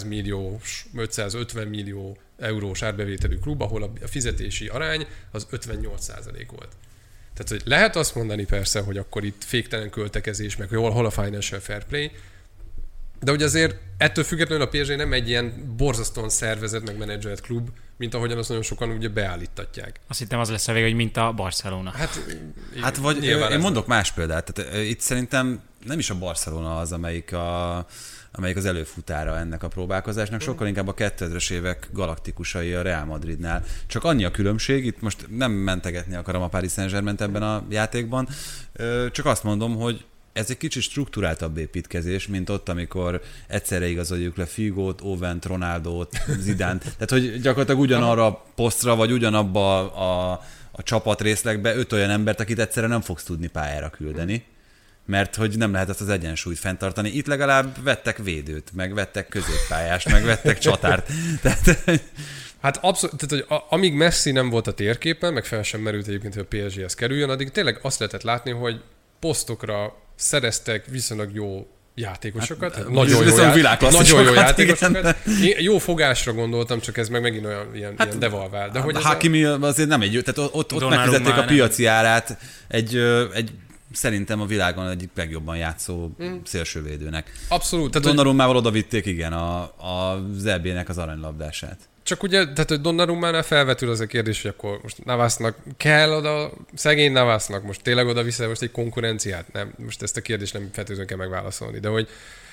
550 millió eurós árbevételű klub, ahol a fizetési arány az 58% volt. Tehát, hogy lehet azt mondani persze, hogy akkor itt féktelen költekezés, meg hol a financial fair play, de ugye azért ettől függetlenül a PSG nem egy ilyen borzasztóan szervezett, meg menedzselt klub, mint ahogyan azt nagyon sokan ugye beállítatják. Azt hittem az lesz a vége, hogy mint a Barcelona. Hát vagy én mondok más példát. Tehát, itt szerintem nem is a Barcelona az, amelyik az előfutára ennek a próbálkozásnak, sokkal inkább a 2000-es évek galaktikusai a Real Madridnál. Csak annyi a különbség, itt most nem mentegetni akarom a Paris Saint-Germaint ebben a játékban, csak azt mondom, hogy ez egy kicsit struktúráltabb építkezés, mint ott, amikor egyszerre igazoljuk le Figót, Ovent, Ronaldót, Zidánt. Tehát, hogy gyakorlatilag ugyanarra a posztra, vagy ugyanabba a csapatrészlegbe 5 olyan embert, akit egyszerre nem fogsz tudni pályára küldeni, mert hogy nem lehet ezt az egyensúlyt fenntartani. Itt legalább vettek védőt, meg vettek középpályást, meg vettek csatárt. Hát abszolút, tehát, hogy amíg Messi nem volt a térképen, meg fel sem merült egyébként, hogy a PSG-hez kerüljön, addig tényleg azt lehetett látni, hogy posztokra szereztek viszonylag jó játékosokat, hát, nagyon jó játékosokat. Jó fogásra gondoltam, csak ez meg megint olyan ilyen devalvál. De hogy Hakimi azért nem egy jó, tehát ott megfizették a piaci árát egy szerintem a világon egyik legjobban játszó szélsővédőnek. Abszolút. Tehát Donnarummával oda vitték, igen, az EB-nek az aranylabdását. Csak ugye, tehát hogy Donnarummánál felvetül az a kérdés, hogy akkor most Navasnak kell oda, szegény Navasnak most tényleg oda vissza most egy konkurenciát? Nem, most ezt a kérdést nem feltétlenül kell megválaszolni, de hogy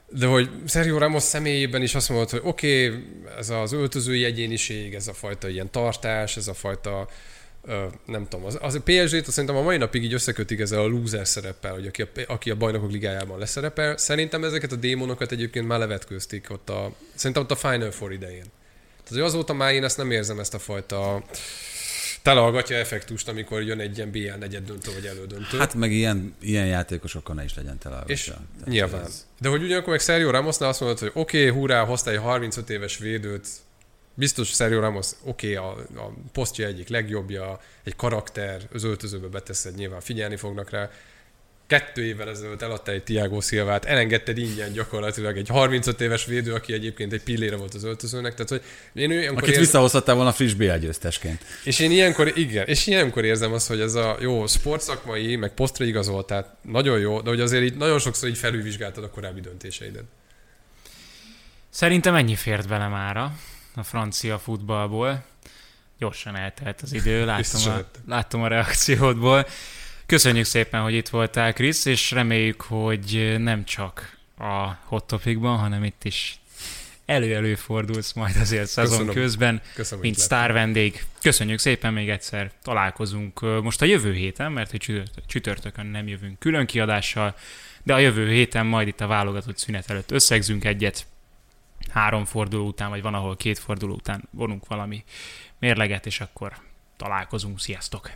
De hogy Sergio Ramos személyében is azt mondod, hogy oké, ez az öltözői egyéniség, ez a fajta ilyen tartás, ez a fajta nem tudom, az a PSG-t szerintem a mai napig így összekötik ezzel a loser szereppel, hogy aki a Bajnokok Ligájában leszerepel. Szerintem ezeket a démonokat egyébként már levetkőzték szerintem ott a Final Four idején. Tehát azóta már én ezt nem érzem, ezt a fajta teleallgatja effektust, amikor jön egy ilyen BL negyeddöntő vagy elődöntő. Hát meg ilyen játékosokkal ne is legyen teleallgatja. És nyilván. De hogy ugyanakkor meg Sergio Ramosnál azt mondod, hogy oké, hurrá, hozta egy 35 éves védőt, biztos Sergio Ramos a posztja egyik legjobbja, egy karakter, az öltözőbe beteszed, nyilván figyelni fognak rá. 2 évvel ezelőtt eladta egy Thiago Silvát, elengedted ingyen gyakorlatilag egy 35 éves védő, aki egyébként egy pillére volt az öltözőnek. Tehát, hogy én akit visszahozhattál volna friss BL győztesként. És én ilyenkor érzem azt, hogy ez a jó sportszakmai, meg posztra igazolt, tehát nagyon jó, de hogy azért így nagyon sokszor így felülvizsgáltad a korábbi döntéseidet. Szerintem ennyi fért bele mára a francia futballból. Gyorsan eltelt az idő, láttam a reakciódból. Köszönjük szépen, hogy itt voltál, Krisz, és reméljük, hogy nem csak a Hot Topicban, hanem itt is előfordulsz majd azért szezon közben, mint sztár vendég. Köszönjük szépen még egyszer, találkozunk most a jövő héten, mert hogy csütörtökön nem jövünk külön kiadással, de a jövő héten majd itt a válogatott szünet előtt összegzünk egyet, 3 forduló után, vagy van, ahol 2 forduló után vonunk valami mérleget, és akkor találkozunk. Sziasztok!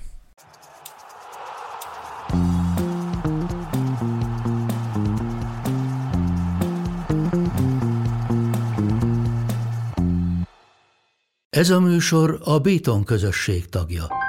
Ez a műsor a Béton közösség tagja.